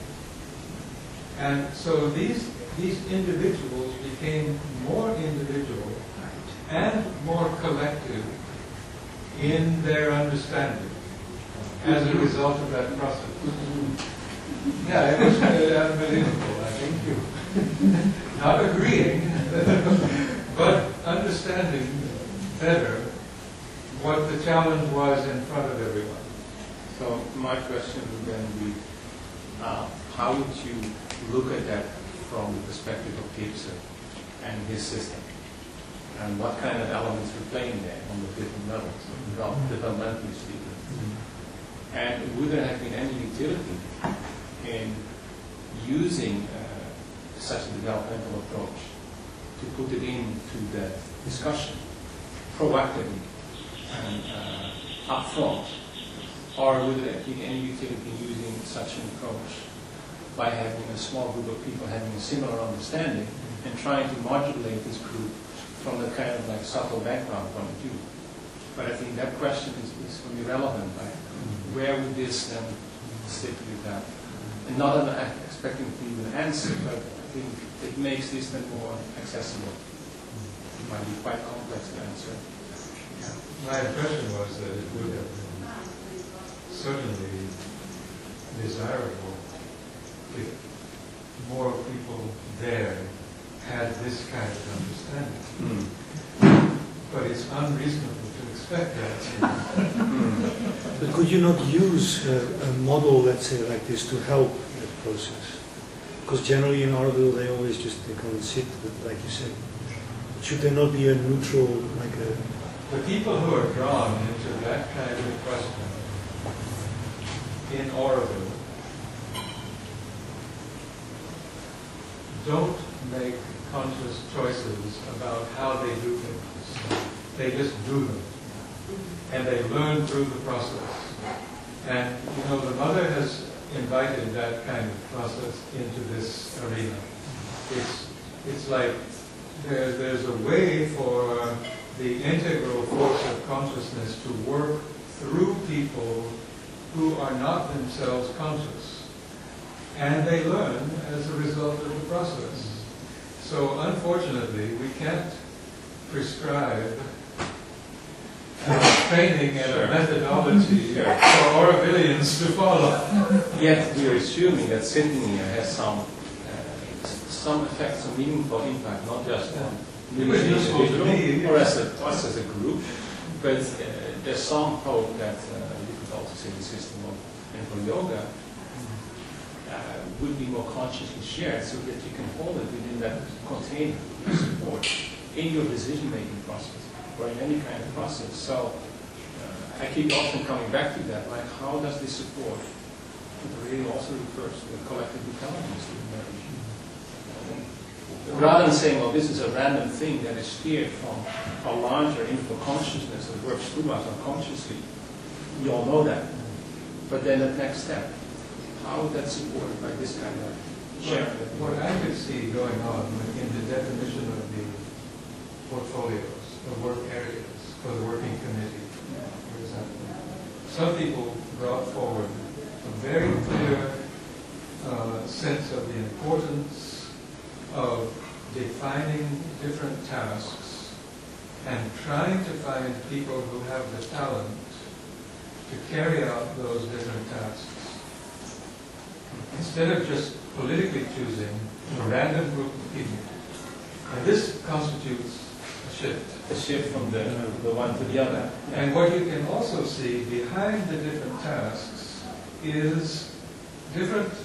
Speaker 5: And so these, these individuals became more individual and more collective in their understanding as a result of that process. Yeah, it was uh, unbelievable, I think you. Not agreeing, but understanding better what the challenge was in front of everyone.
Speaker 7: So my question would then be, uh, how would you look at that from the perspective of Gibson and his system? And what kind of elements were playing there on the different levels, develop- developmentally speaking? And would there have been any utility in using uh, such a developmental approach to put it into that discussion proactively and uh, upfront? Or would there have been any utility in using such an approach by having a small group of people having a similar understanding and trying to modulate this group from the kind of like subtle background point of view? But I think that question is, is for me relevant. Right? Where would this then sit with that? And not that I'm expecting to give an answer, but I think it makes this then more accessible. It might be quite complex to answer.
Speaker 5: My impression was that it would have been certainly desirable if more people there had this kind of understanding.
Speaker 7: Mm.
Speaker 5: But it's unreasonable to expect that.
Speaker 4: But could you not use a, a model, let's say, like this to help that process? Because generally in Oroville they always just they come and sit, but like you said, should there not be a neutral, like a...
Speaker 5: The people who are drawn into that kind of question in Oroville don't make conscious choices about how they do things. They just do them. And they learn through the process. And, you know, the mother has invited that kind of process into this arena. It's, it's like there, there's a way for the integral force of consciousness to work through people who are not themselves conscious. And they learn as a result of the process. So unfortunately, we can't prescribe uh, training and
Speaker 7: Sure.
Speaker 5: a methodology
Speaker 7: Sure.
Speaker 5: for Orovilians to follow.
Speaker 7: Yet we are assuming that sitting here has some uh, some effect, some meaningful impact, not just on
Speaker 5: It
Speaker 7: me
Speaker 5: was
Speaker 7: as an
Speaker 5: useful to
Speaker 7: individual
Speaker 5: me,
Speaker 7: or
Speaker 5: yeah.
Speaker 7: as a, us as a group, but uh, there's some hope that uh, you could also say the system of mental yoga uh, would be more consciously shared so that you can hold it within that container of support in your decision-making process or in any kind of process. So uh, I keep often coming back to that, like how does this support, it really also refers to the collective intelligence that emerge. Rather than saying, well, this is a random thing that is steered from a larger info consciousness that works through us unconsciously, we all know that. But then the next step, how is that supported by this kind of sharing?
Speaker 5: What I could see going on in the definition of the portfolios, the work areas for the working committee, for example, some people brought forward a very clear uh, sense of the importance of defining different tasks and trying to find people who have the talent to carry out those different tasks. Instead of just politically choosing a random group of people. And this constitutes a shift.
Speaker 7: A shift from the, the one to the other.
Speaker 5: And what you can also see behind the different tasks is different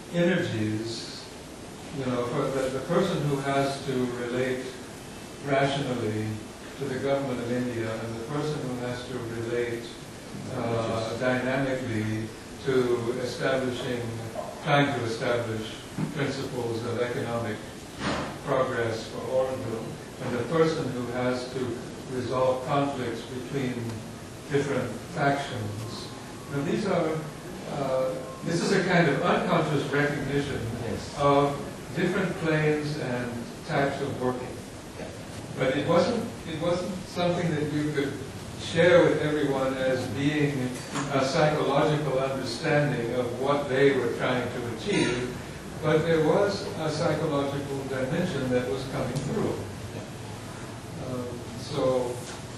Speaker 5: energies, you know, for the, the person who has to relate rationally to the government of India and the person who has to relate uh, dynamically to establishing, trying to establish principles of economic progress for Oroville, and the person who has to resolve conflicts between different factions. Now these are, uh, this is a kind of unconscious recognition
Speaker 3: Yes.
Speaker 5: of different planes and types of working. But it wasn't, it wasn't something that you could share with everyone as being a psychological understanding of what they were trying to achieve, but there was a psychological dimension that was coming through. Um, so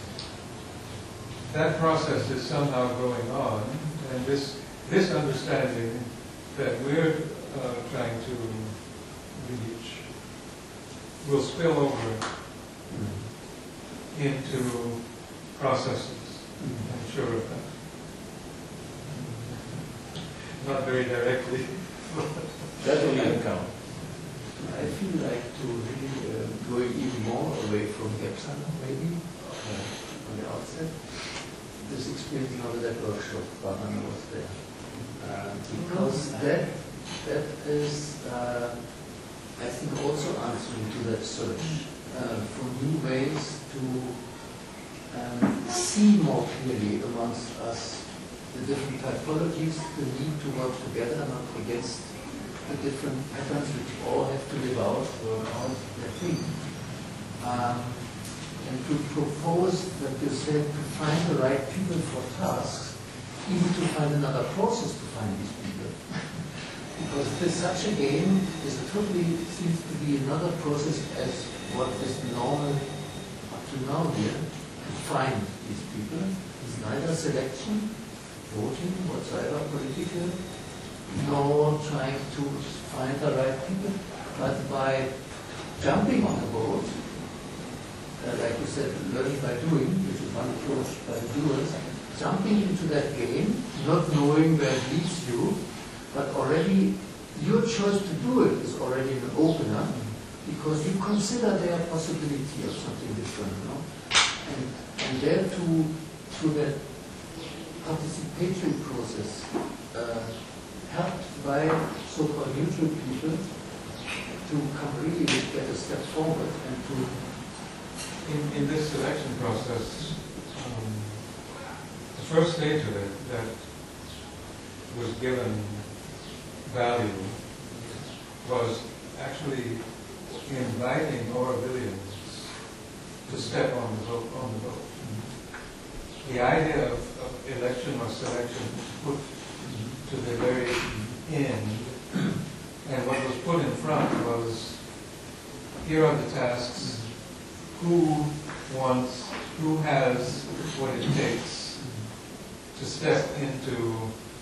Speaker 5: that process is somehow going on, and this this understanding that we're uh, trying to reach will spill over into processes. I'm sure of that. Not very directly.
Speaker 3: That will even count. I feel like to really uh, go even more away from Gepsana, maybe, uh, on the outset. This experience now with that workshop, Bahana was there. Uh, because that, that is, uh, I think, also answering to that search uh, for new ways to um, see more clearly amongst us the different typologies, the need to work together, not against the different patterns which all have to live out, work out their thing. Um, and to propose, like you said, to find the right people for tasks, even to find another process to find these people. Because if there's such a game, is totally seems to be another process as what is normal up to now here, to find these people. It's neither selection, voting, whatsoever, political, nor trying to find the right people, but by jumping on the boat, uh, like you said, learning by doing, which is one approach by the doers, jumping into that game, not knowing where it leads you, but already your choice to do it is already an opener, because you consider their possibility of something different, you know? And, and there to, through that participatory process, uh, helped by so-called neutral people to come really get a step forward and to...
Speaker 5: In, in this selection process, um, the first stage of it that was given value was actually inviting Aurovillians to step on the boat. On the boat. The idea of, of election or selection put to the very end, and what was put in front was, here are the tasks, who wants, who has what it takes to step into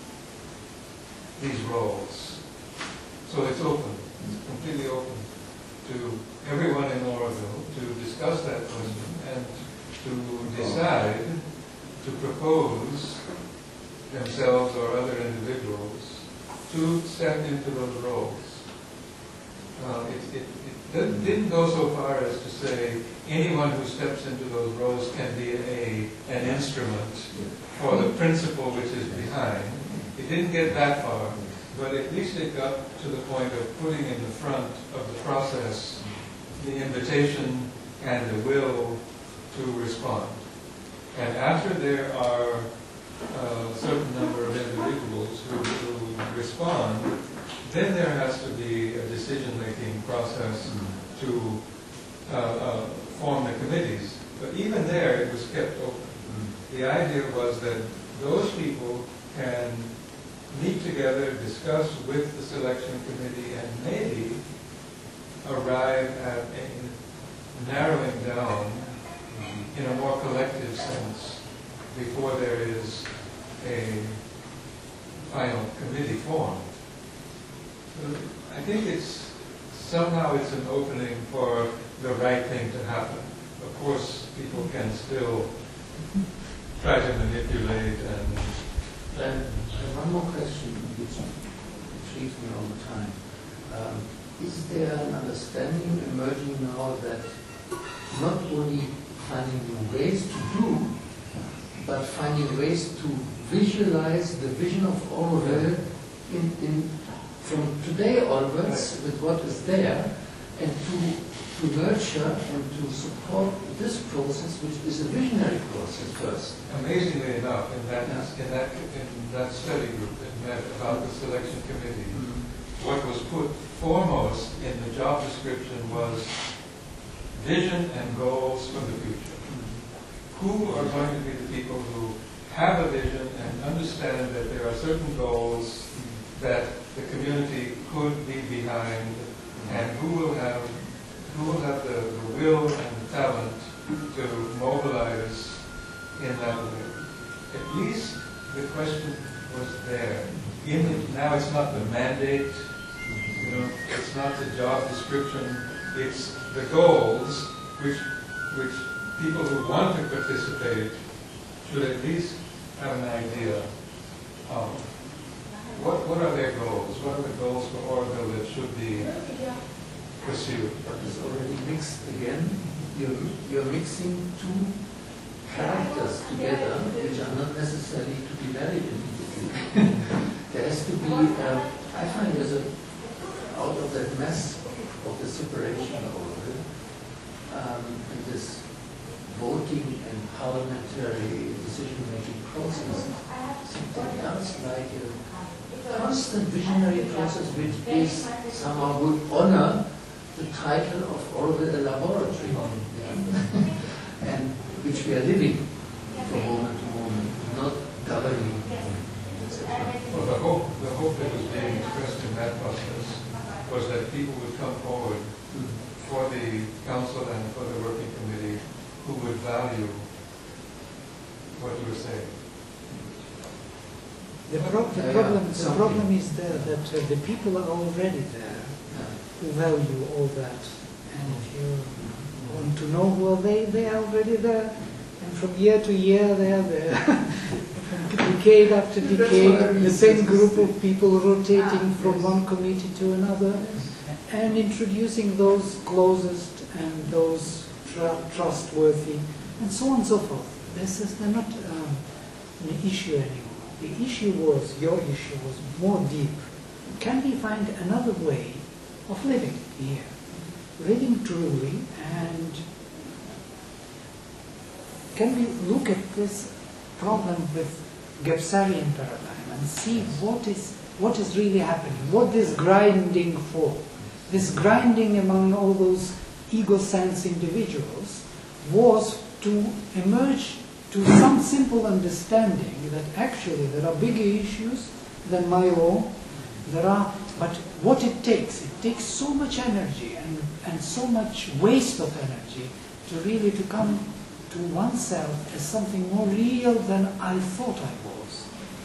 Speaker 5: these roles. So it's open, it's completely open to everyone in Oroville to discuss that question and to decide, to propose themselves or other individuals to step into those roles. Uh, it, it, it didn't go so far as to say anyone who steps into those roles can be a, an instrument for the principle which is behind. It didn't get that far, but at least it got to the point of putting in the front of the process the invitation and the will to respond. And after there are a certain number of individuals who, who respond, then there has to be a decision-making process to uh, uh, form the committees. But even there, it was kept open. The idea was that those people can meet together, discuss with the selection committee, and maybe arrive at a narrowing down in a more collective sense before there is a final committee formed. So I think it's somehow it's an opening for the right thing to happen. Of course, people can still try to manipulate and...
Speaker 3: And one more question, which intrigues me all the time. Um, is there an understanding emerging now that not only finding new ways to do, but finding ways to visualize the vision of Orwell in, in, from today onwards with what is there, and to, to nurture and to support this process, which is a visionary process first.
Speaker 5: Amazingly enough, in that, in that, in that study group that met about the selection committee, mm-hmm. what was put foremost in the job description was vision and goals for the future. Mm-hmm. Who are going to be the people who have a vision and understand that there are certain goals mm-hmm. that the community could be behind, mm-hmm. and who will have who will have the, the will and the talent to mobilize in that way. At least the question was there. In the, now it's not the mandate, you know, it's not the job description, it's the goals which which people who want to participate should at least have an idea of. What what are their goals? What are the goals for Orville that should be pursued?
Speaker 3: But it's already mixed again. You're, you're mixing two characters together, which are not necessarily to be married immediately. There has to be, um, I find there's a, out of that mess of the separation of Orwell, um, and this voting and parliamentary decision-making process, something else like a constant visionary process which is somehow would honor the title of Orwell a laboratory, yeah? And which we are living from moment to moment, not governing, et cetera.
Speaker 5: Well, the hope, the hope that was being expressed in that process was that people would come forward mm-hmm. for the council and for the working committee who would value what you were saying.
Speaker 2: The, pro the, problem, the problem is there that uh, the people are already there who value all that. And if you want to know who are they, they are already there. And from year to year they are there. From decade after decade, the same group of people rotating from one committee to another and introducing those closest and those tr trustworthy and so on and so forth. This is they're not um, an issue anymore. The issue was, your issue was more deep. Can we find another way of living here? Living truly, and can we look at this problem with Gebsarian paradigm and see what is, what is really happening, what this grinding for? This grinding among all those ego sense individuals was to emerge to some simple understanding that actually there are bigger issues than my own. There are, but what it takes, it takes so much energy and, and so much waste of energy to really to come to oneself as something more real than I thought I was.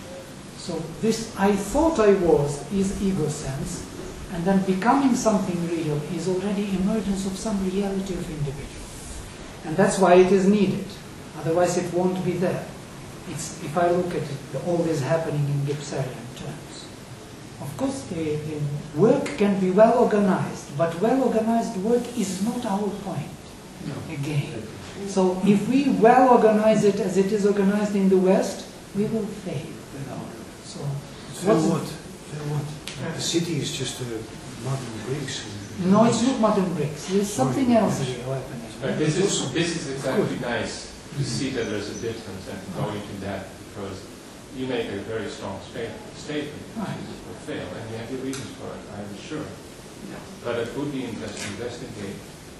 Speaker 2: So this I thought I was is ego sense, and then becoming something real is already emergence of some reality of individual. And that's why it is needed. Otherwise it won't be there. It's, if I look at it, all this happening in Gebsarian terms. Of course the, the work can be well organized, but well organized work is not our point, no. Again. So if we well organize it as it is organized in the West, we will fail without it. So,
Speaker 4: fail what? Fail what? The city is just a modern bricks.
Speaker 2: No, it's not modern bricks. There's something else here happening.
Speaker 7: But this is, this is exactly nice to see that there's a difference and go into that, because you make a very strong sta statement, which is will fail, and you have your reasons for it, I'm sure. Yeah. But it would be interesting to investigate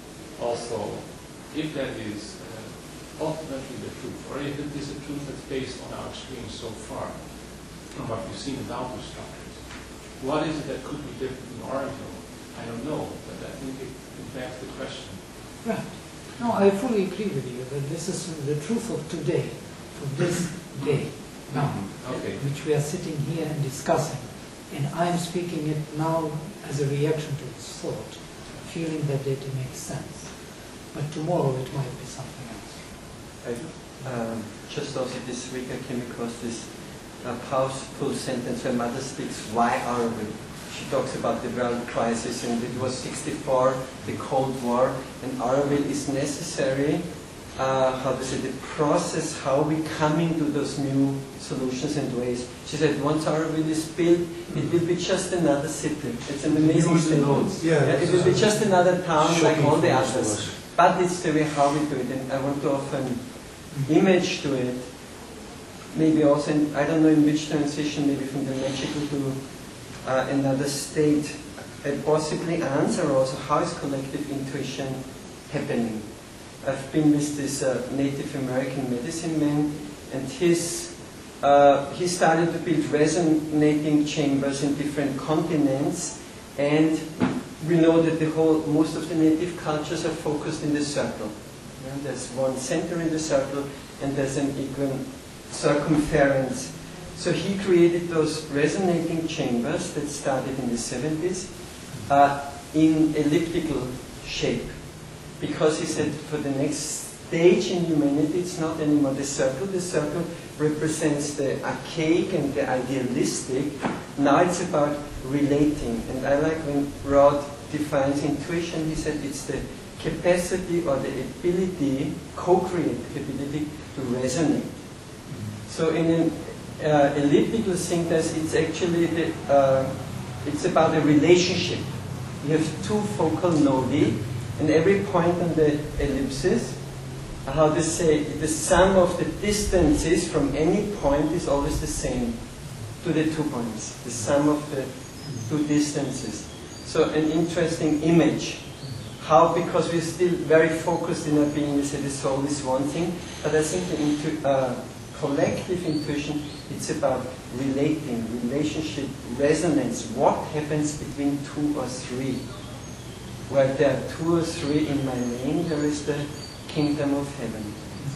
Speaker 7: also if that is uh, ultimately the truth, or if it is a truth that's based on our experience so far, from what we've seen about those structures. What is it that could be different in Orville? I don't know, but I think it, it begs the question.
Speaker 2: Right. No, I fully agree with you that this is the truth of today, of this day, now,
Speaker 7: okay.
Speaker 2: which we are sitting here and discussing. And I'm speaking it now as a reaction to its thought, feeling that it makes sense. But tomorrow it might be something else.
Speaker 9: I, um, just also this week I came across this uh, powerful sentence where Mother speaks, why are we? she talks about the world crisis, and it was sixty-four, the Cold War, and Auroville is necessary, uh, how to say, the process, how we come into those new solutions and ways. She said, once Auroville is built, it will be just another city. It's an amazing statement.
Speaker 4: Yeah,
Speaker 9: Yeah, it will be just another town like
Speaker 4: shocking
Speaker 9: all the
Speaker 4: for most of
Speaker 9: others.
Speaker 4: us.
Speaker 9: But it's the way how we do it, and I want to offer an image to it. Maybe also, in, I don't know in which transition, maybe from the magical to uh, another state, and possibly answer also how is collective intuition happening. I've been with this uh, Native American medicine man, and his, uh, he started to build resonating chambers in different continents, and we know that the whole, most of the native cultures are focused in the circle. Yeah, there's one center in the circle, and there's an equal circumference. So he created those resonating chambers that started in the seventies uh, in elliptical shape. Because he said for the next stage in humanity, it's not anymore the circle. The circle represents the archaic and the idealistic. Now it's about relating. And I like when Rod defines intuition, he said it's the capacity or the ability, co-create ability to resonate. So in an uh, elliptical synthesis, it's actually the, uh, it's about a relationship. You have two focal nodi, and every point on the ellipsis, how to say, the sum of the distances from any point is always the same to the two points. The sum of the two distances. So an interesting image. How, because we're still very focused in our being, we say the soul is one thing, but I think the intu uh, collective intuition, it's about relating, relationship, resonance. What happens between two or three? Where there are two or three in my name, there is the kingdom of heaven.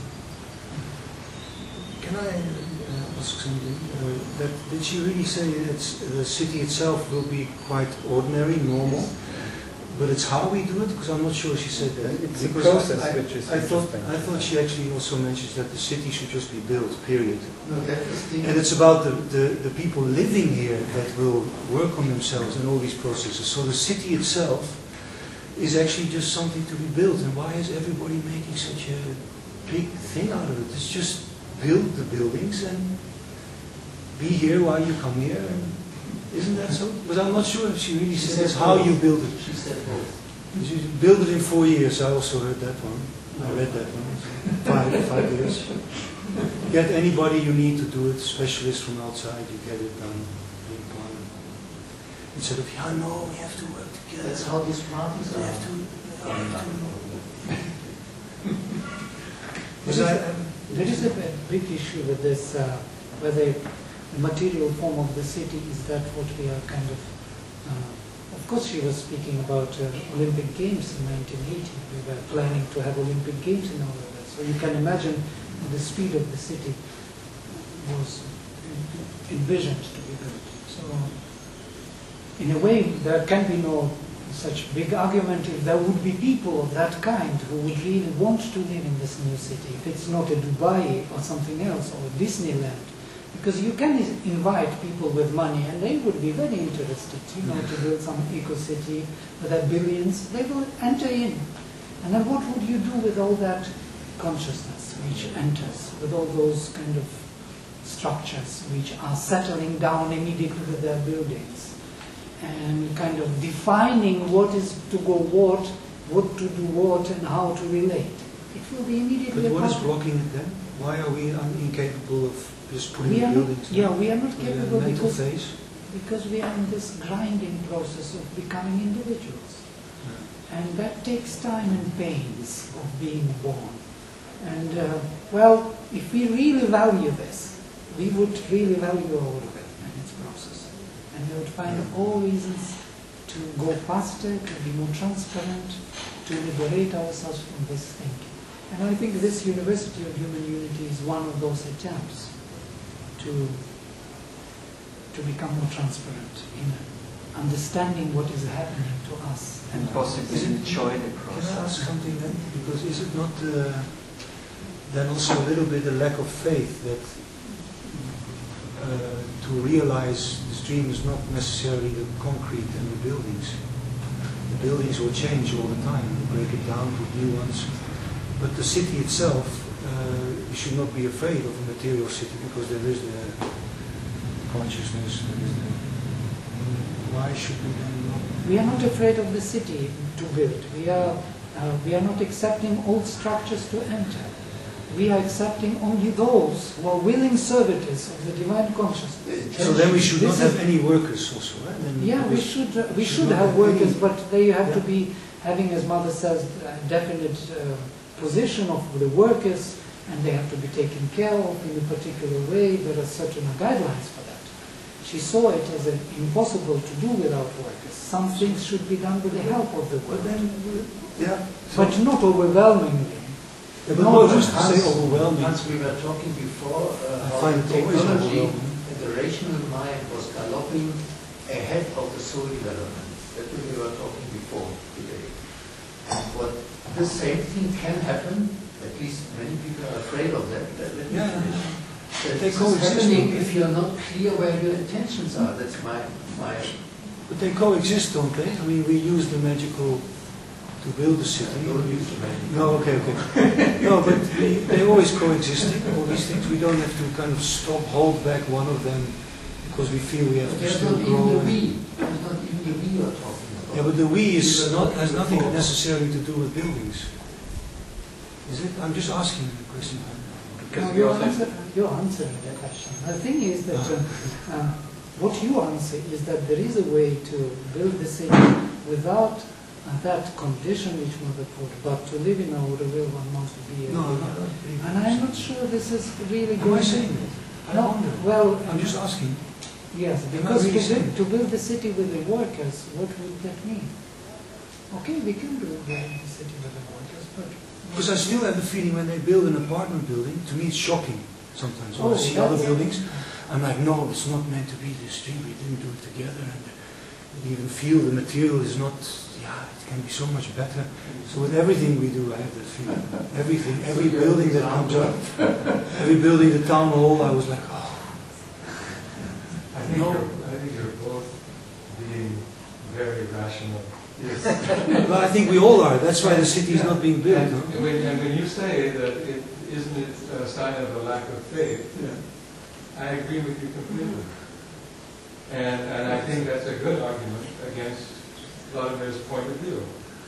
Speaker 4: Can I uh, ask something? Uh, that, did she really say that the city itself will be quite ordinary, normal? But it's how we do it? Because I'm not sure she said that.
Speaker 6: It's a
Speaker 4: Because
Speaker 6: process
Speaker 4: I, I,
Speaker 6: which is
Speaker 4: I thought,
Speaker 6: interesting.
Speaker 4: I thought she actually also mentions that the city should just be built, period.
Speaker 3: No, that is the...
Speaker 4: And it's about the, the, the people living here that will work on themselves in all these processes. So the city itself is actually just something to be built. And why is everybody making such a big thing out of it? It's just build the buildings and be here while you come here. And isn't that so? But I'm not sure if she really
Speaker 3: She
Speaker 4: says
Speaker 3: said
Speaker 4: how
Speaker 3: both.
Speaker 4: you build it.
Speaker 3: She said both.
Speaker 4: You build it in four years. I also heard that one. I read that one. Five, five years. Get anybody you need to do it, specialists from outside, you get it done. Big plan. Instead of, yeah, no, we have to work together.
Speaker 3: That's how these parties
Speaker 4: We
Speaker 3: are.
Speaker 4: have to. We have to.
Speaker 2: There is, a, there is a big issue with this, uh, whether the material form of the city is that what we are kind of. Uh, of course, she was speaking about uh, Olympic Games in nineteen eighty. We were planning to have Olympic Games in all of that. So you can imagine the speed of the city was envisioned to be built. So, in a way, there can be no such big argument if there would be people of that kind who would really want to live in this new city. If it's not a Dubai or something else or Disneyland. Because you can invite people with money and they would be very interested, you know, to build some eco-city with their billions. They will enter in. And then what would you do with all that consciousness which enters, with all those kind of structures which are settling down immediately with their buildings and kind of defining what is to go what, what to do what and how to relate? It will be immediately
Speaker 4: But
Speaker 2: a
Speaker 4: what is
Speaker 2: part-
Speaker 4: blocking it then? Why are we un- incapable of just putting
Speaker 2: We
Speaker 4: the
Speaker 2: are not,
Speaker 4: buildings?
Speaker 2: yeah, we are not
Speaker 4: We're in a
Speaker 2: capable
Speaker 4: mental
Speaker 2: because,
Speaker 4: phase.
Speaker 2: because we are in this grinding process of becoming individuals. And that takes time and pains of being born. And, uh, well, if we really value this, we would really value all of it and its process. And we would find all reasons to go faster, to be more transparent, to liberate ourselves from this thinking. And I think this University of Human Unity is one of those attempts to, to become more transparent in understanding what is happening to us.
Speaker 9: And possibly enjoy the
Speaker 4: Can I
Speaker 9: process.
Speaker 4: ask something then? Because is it not uh, then also a little bit a lack of faith that to realize this dream is not necessarily the concrete and the buildings. The buildings will change all the time. We break it down to new ones. But the city itself, uh, you should not be afraid of a material city because there is the consciousness. There is the, why should we then not?
Speaker 2: We are not afraid of the city to build. We are, uh, we are not accepting old structures to enter. We are accepting only those who are willing servitors of the divine consciousness.
Speaker 4: So then we should
Speaker 2: This
Speaker 4: not
Speaker 2: is-
Speaker 4: have any workers also, right? Then
Speaker 2: Yeah, we
Speaker 4: because-
Speaker 2: should, uh, we
Speaker 4: should
Speaker 2: should
Speaker 4: not
Speaker 2: have
Speaker 4: have
Speaker 2: workers,
Speaker 4: any-
Speaker 2: but they have to
Speaker 4: Yeah.
Speaker 2: be having, as Mother says, a definite uh, position of the workers, and they have to be taken care of in a particular way. There are certain guidelines for that. She saw it as an impossible to do without workers. Some things should be done with the help of the
Speaker 4: But
Speaker 2: workers,
Speaker 4: then, yeah. So,
Speaker 2: but not overwhelmingly.
Speaker 4: yeah, but
Speaker 2: No,
Speaker 4: what
Speaker 2: but
Speaker 4: was to say
Speaker 3: Hans-
Speaker 4: overwhelming?
Speaker 3: Hans, we were talking before
Speaker 4: I
Speaker 3: uh, how
Speaker 4: find
Speaker 3: the
Speaker 4: it always
Speaker 3: technology
Speaker 4: overwhelming.
Speaker 3: and the rational mind was galloping ahead of the soul development. That we were talking before today. And what the same thing can happen, at least many people are afraid of that. Let let me
Speaker 4: Yeah.
Speaker 3: finish. That
Speaker 4: They
Speaker 3: this is
Speaker 4: coexist,
Speaker 3: happening
Speaker 4: don't they?
Speaker 3: if you're not clear where your intentions are. That's my my.
Speaker 4: But they coexist, don't they? I mean, we use the magical to build a city.
Speaker 3: Don't use the magic.
Speaker 4: No, okay, okay. No, but we, they always coexisting, all these things. We don't have to kind of stop, hold back one of them because we feel we have
Speaker 3: But
Speaker 4: to
Speaker 3: there's
Speaker 4: still
Speaker 3: not even the
Speaker 4: grow.
Speaker 3: we. There's not even the we you're talking about.
Speaker 4: Yeah, but the we is
Speaker 3: We were
Speaker 4: not,
Speaker 3: talking
Speaker 4: has nothing
Speaker 3: before.
Speaker 4: necessarily to do with buildings. Is it? I'm just asking the question.
Speaker 2: No, you're, answer, you're answering the question. The thing is that uh, uh, what you answer is that there is a way to build the city without uh, that condition which Mother put, but to live in our will one must be a
Speaker 4: No, no,
Speaker 2: leader.
Speaker 4: no.
Speaker 2: And I'm not sure this is really
Speaker 4: Am I
Speaker 2: going.
Speaker 4: saying that? I
Speaker 2: No,
Speaker 4: wonder.
Speaker 2: well,
Speaker 4: I'm just asking.
Speaker 2: yes,
Speaker 4: Am I
Speaker 2: because
Speaker 4: really
Speaker 2: to,
Speaker 4: saying
Speaker 2: build, to build the city with the workers, what would that mean? Okay, we can build the city with the workers, but
Speaker 4: Because I still have the feeling when they build an apartment building, to me it's shocking sometimes. When
Speaker 2: Oh,
Speaker 4: I see other
Speaker 2: that's-
Speaker 4: buildings, I'm like, no, it's not meant to be this thing. We didn't do it together. And you even feel the material is not, yeah, it can be so much better. So with everything we do, I have that feeling. Everything, every building that comes up, every building, the town hall, I was like, oh.
Speaker 5: I think,
Speaker 4: No.
Speaker 5: you're, I think you're both being very rational. Yes.
Speaker 4: Well, I think we all are. That's why the city is not being built.
Speaker 5: And
Speaker 4: Huh?
Speaker 5: when, and when you say that it isn't it a sign of a lack of faith, I agree with you completely. And, and I think that's a good argument against Vladimir's point of view.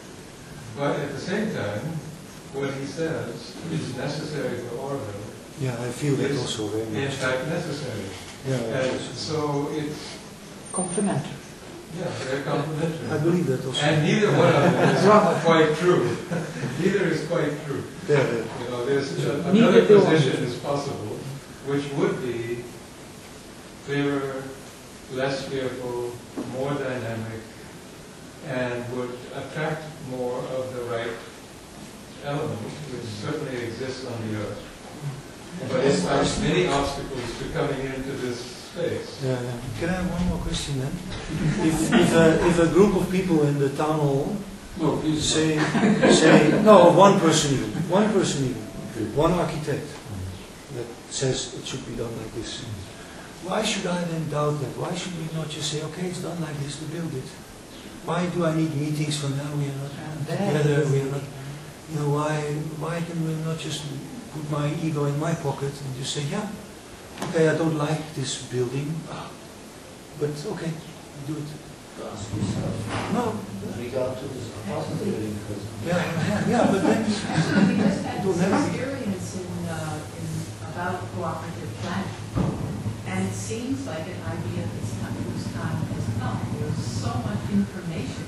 Speaker 5: But at the same time, what he says is necessary for Orville
Speaker 4: Yeah, I feel that
Speaker 5: is
Speaker 4: also very
Speaker 5: in
Speaker 4: much.
Speaker 5: fact necessary.
Speaker 4: Yeah,
Speaker 5: And so it's,
Speaker 2: complementary.
Speaker 5: yeah, very complementary.
Speaker 4: I believe that also.
Speaker 5: And neither one of them is quite true. Neither is quite true.
Speaker 4: Yeah, yeah.
Speaker 5: You know, there's a-
Speaker 2: Neither
Speaker 5: another
Speaker 2: do I.
Speaker 5: position is possible, which would be clearer, less fearful, more dynamic, and would attract more of the right elements, which certainly exists on the earth. But it has many obstacles to coming into this space.
Speaker 4: Yeah, yeah. Can I have one more question then? If, if, a, if a group of people in the town hall
Speaker 3: No, please.
Speaker 4: say, say no, one person even, one person even, one architect that says it should be done like this. Why should I then doubt that? Why should we not just say, okay, it's done like this, to build it? Why do I need meetings for now? We are not together. We are not. You know, why? Why can we not just put my ego in my pocket and just say, yeah, okay, I don't like this building, but okay, do it.
Speaker 3: Ask yourself.
Speaker 4: No,
Speaker 3: With regard to this apartment building, for example.
Speaker 4: yeah, yeah, yeah, but then
Speaker 10: Actually, we just had
Speaker 4: It will
Speaker 10: this
Speaker 4: never be-
Speaker 10: experience in, uh, in, about cooperative planning. And it seems like an idea that's time, whose time has come. There's so much information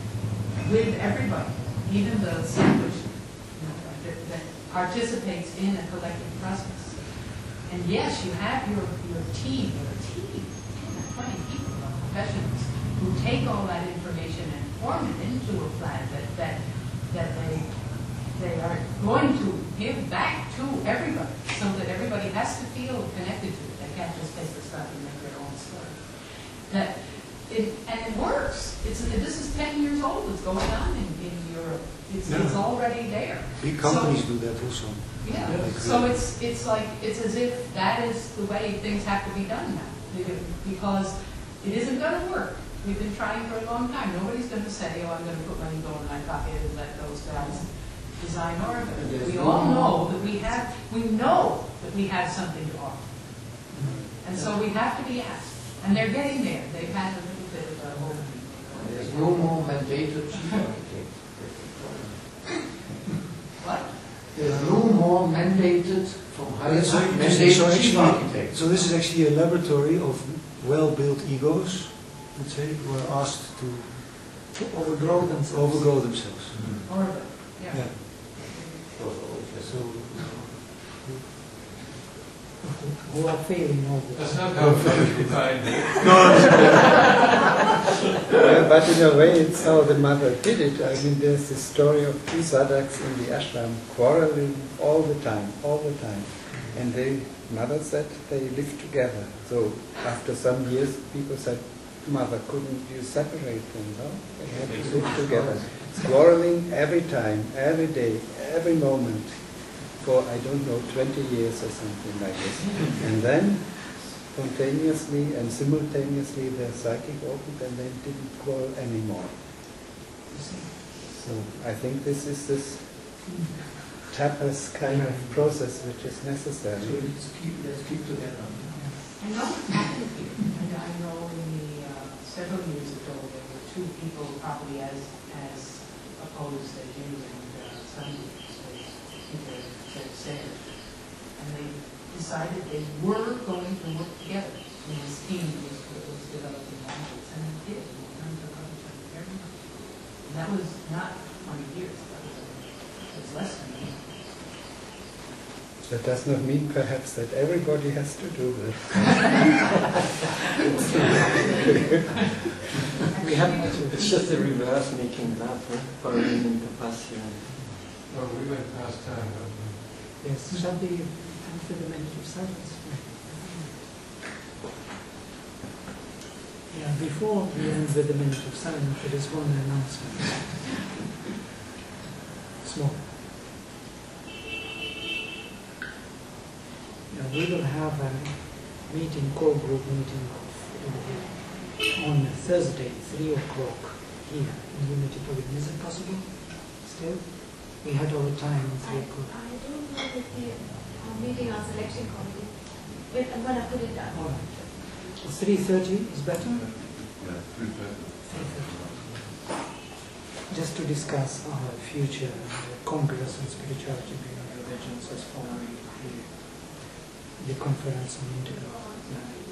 Speaker 10: with everybody, even the sandwich, you know, that, that participates in a collective process. And yes, you have your, your team, your team, twenty people, of professionals, who take all that information and form it into a plan that, that, that they, they are going to give back to everybody, so that everybody has to feel connected to it. They can't just take the stuff and make their own story. That it, and it works. It's, this is ten years old. It's going on in, in Europe. It's, it's
Speaker 4: Yeah.
Speaker 10: already there.
Speaker 4: big companies
Speaker 10: So-
Speaker 4: do that also.
Speaker 10: Yeah, so it's, it's like, it's as if that is the way things have to be done now, because it isn't gonna work. We've been trying for a long time. Nobody's gonna say, oh, I'm gonna put money going, and I copy it and let those guys design Oregon. We all know that we have, we know that we have something to offer. And so we have to be asked. And they're getting there. They've had a little bit of a whole.
Speaker 3: There's no more mandated chief architect.
Speaker 10: What?
Speaker 3: There's no more mandated from higher
Speaker 4: So,
Speaker 3: mandated
Speaker 4: so
Speaker 3: chief
Speaker 4: actually,
Speaker 3: architect.
Speaker 4: so this is actually a laboratory of well-built egos, let's say, who are asked to
Speaker 2: To overgrow themselves.
Speaker 4: overgrow themselves.
Speaker 10: Oregon, yeah.
Speaker 4: Yeah. So,
Speaker 2: Who are failing all this.
Speaker 5: That's not how you define it.
Speaker 6: Yeah, but in a way, it's how the mother did it. I mean, there's the story of two sadhaks in the ashram quarreling all the time, all the time. And the mother said they lived together. So after some years, people said, Mother, couldn't you separate them? No, they had to live together. Quarreling every time, every day, every moment, for, I don't know, twenty years or something like this. And then, spontaneously and simultaneously, their psychic opened and they didn't quarrel anymore. So I think this is this tapas kind of process which is necessary.
Speaker 3: So let's keep, let's keep together.
Speaker 10: I know it's happened here. And I know in the, uh, several years ago, there were two people probably as, as opposed as you and uh, Sunday, either Sarah. And they decided they were going to work together. And this team was, was developing models, and it did. And it turned out each other very much. And that was not twenty years. That was, it was less than a year.
Speaker 6: That does not mean perhaps that everybody has to do this.
Speaker 2: We have to.
Speaker 9: It's just the reverse making that, huh? Following in capacity.
Speaker 5: Oh, we went past time, don't we?
Speaker 2: Yes, shall we answer the minute of silence? Yeah, before we end with the minute of silence, there is one announcement. Small. Yeah, we will have a meeting, core group meeting uh, on Thursday, three o'clock here in Unity Pavilion. Is it possible still? We had our time on three o'clock.
Speaker 11: I don't know if they are meeting our selection committee, but I'm going to put it down.
Speaker 2: All right. three thirty is better?
Speaker 8: Yeah, three thirty.
Speaker 2: three thirty. Just to discuss our future uh, Congress on Spirituality Beyond Religions as following the, the conference on integral life.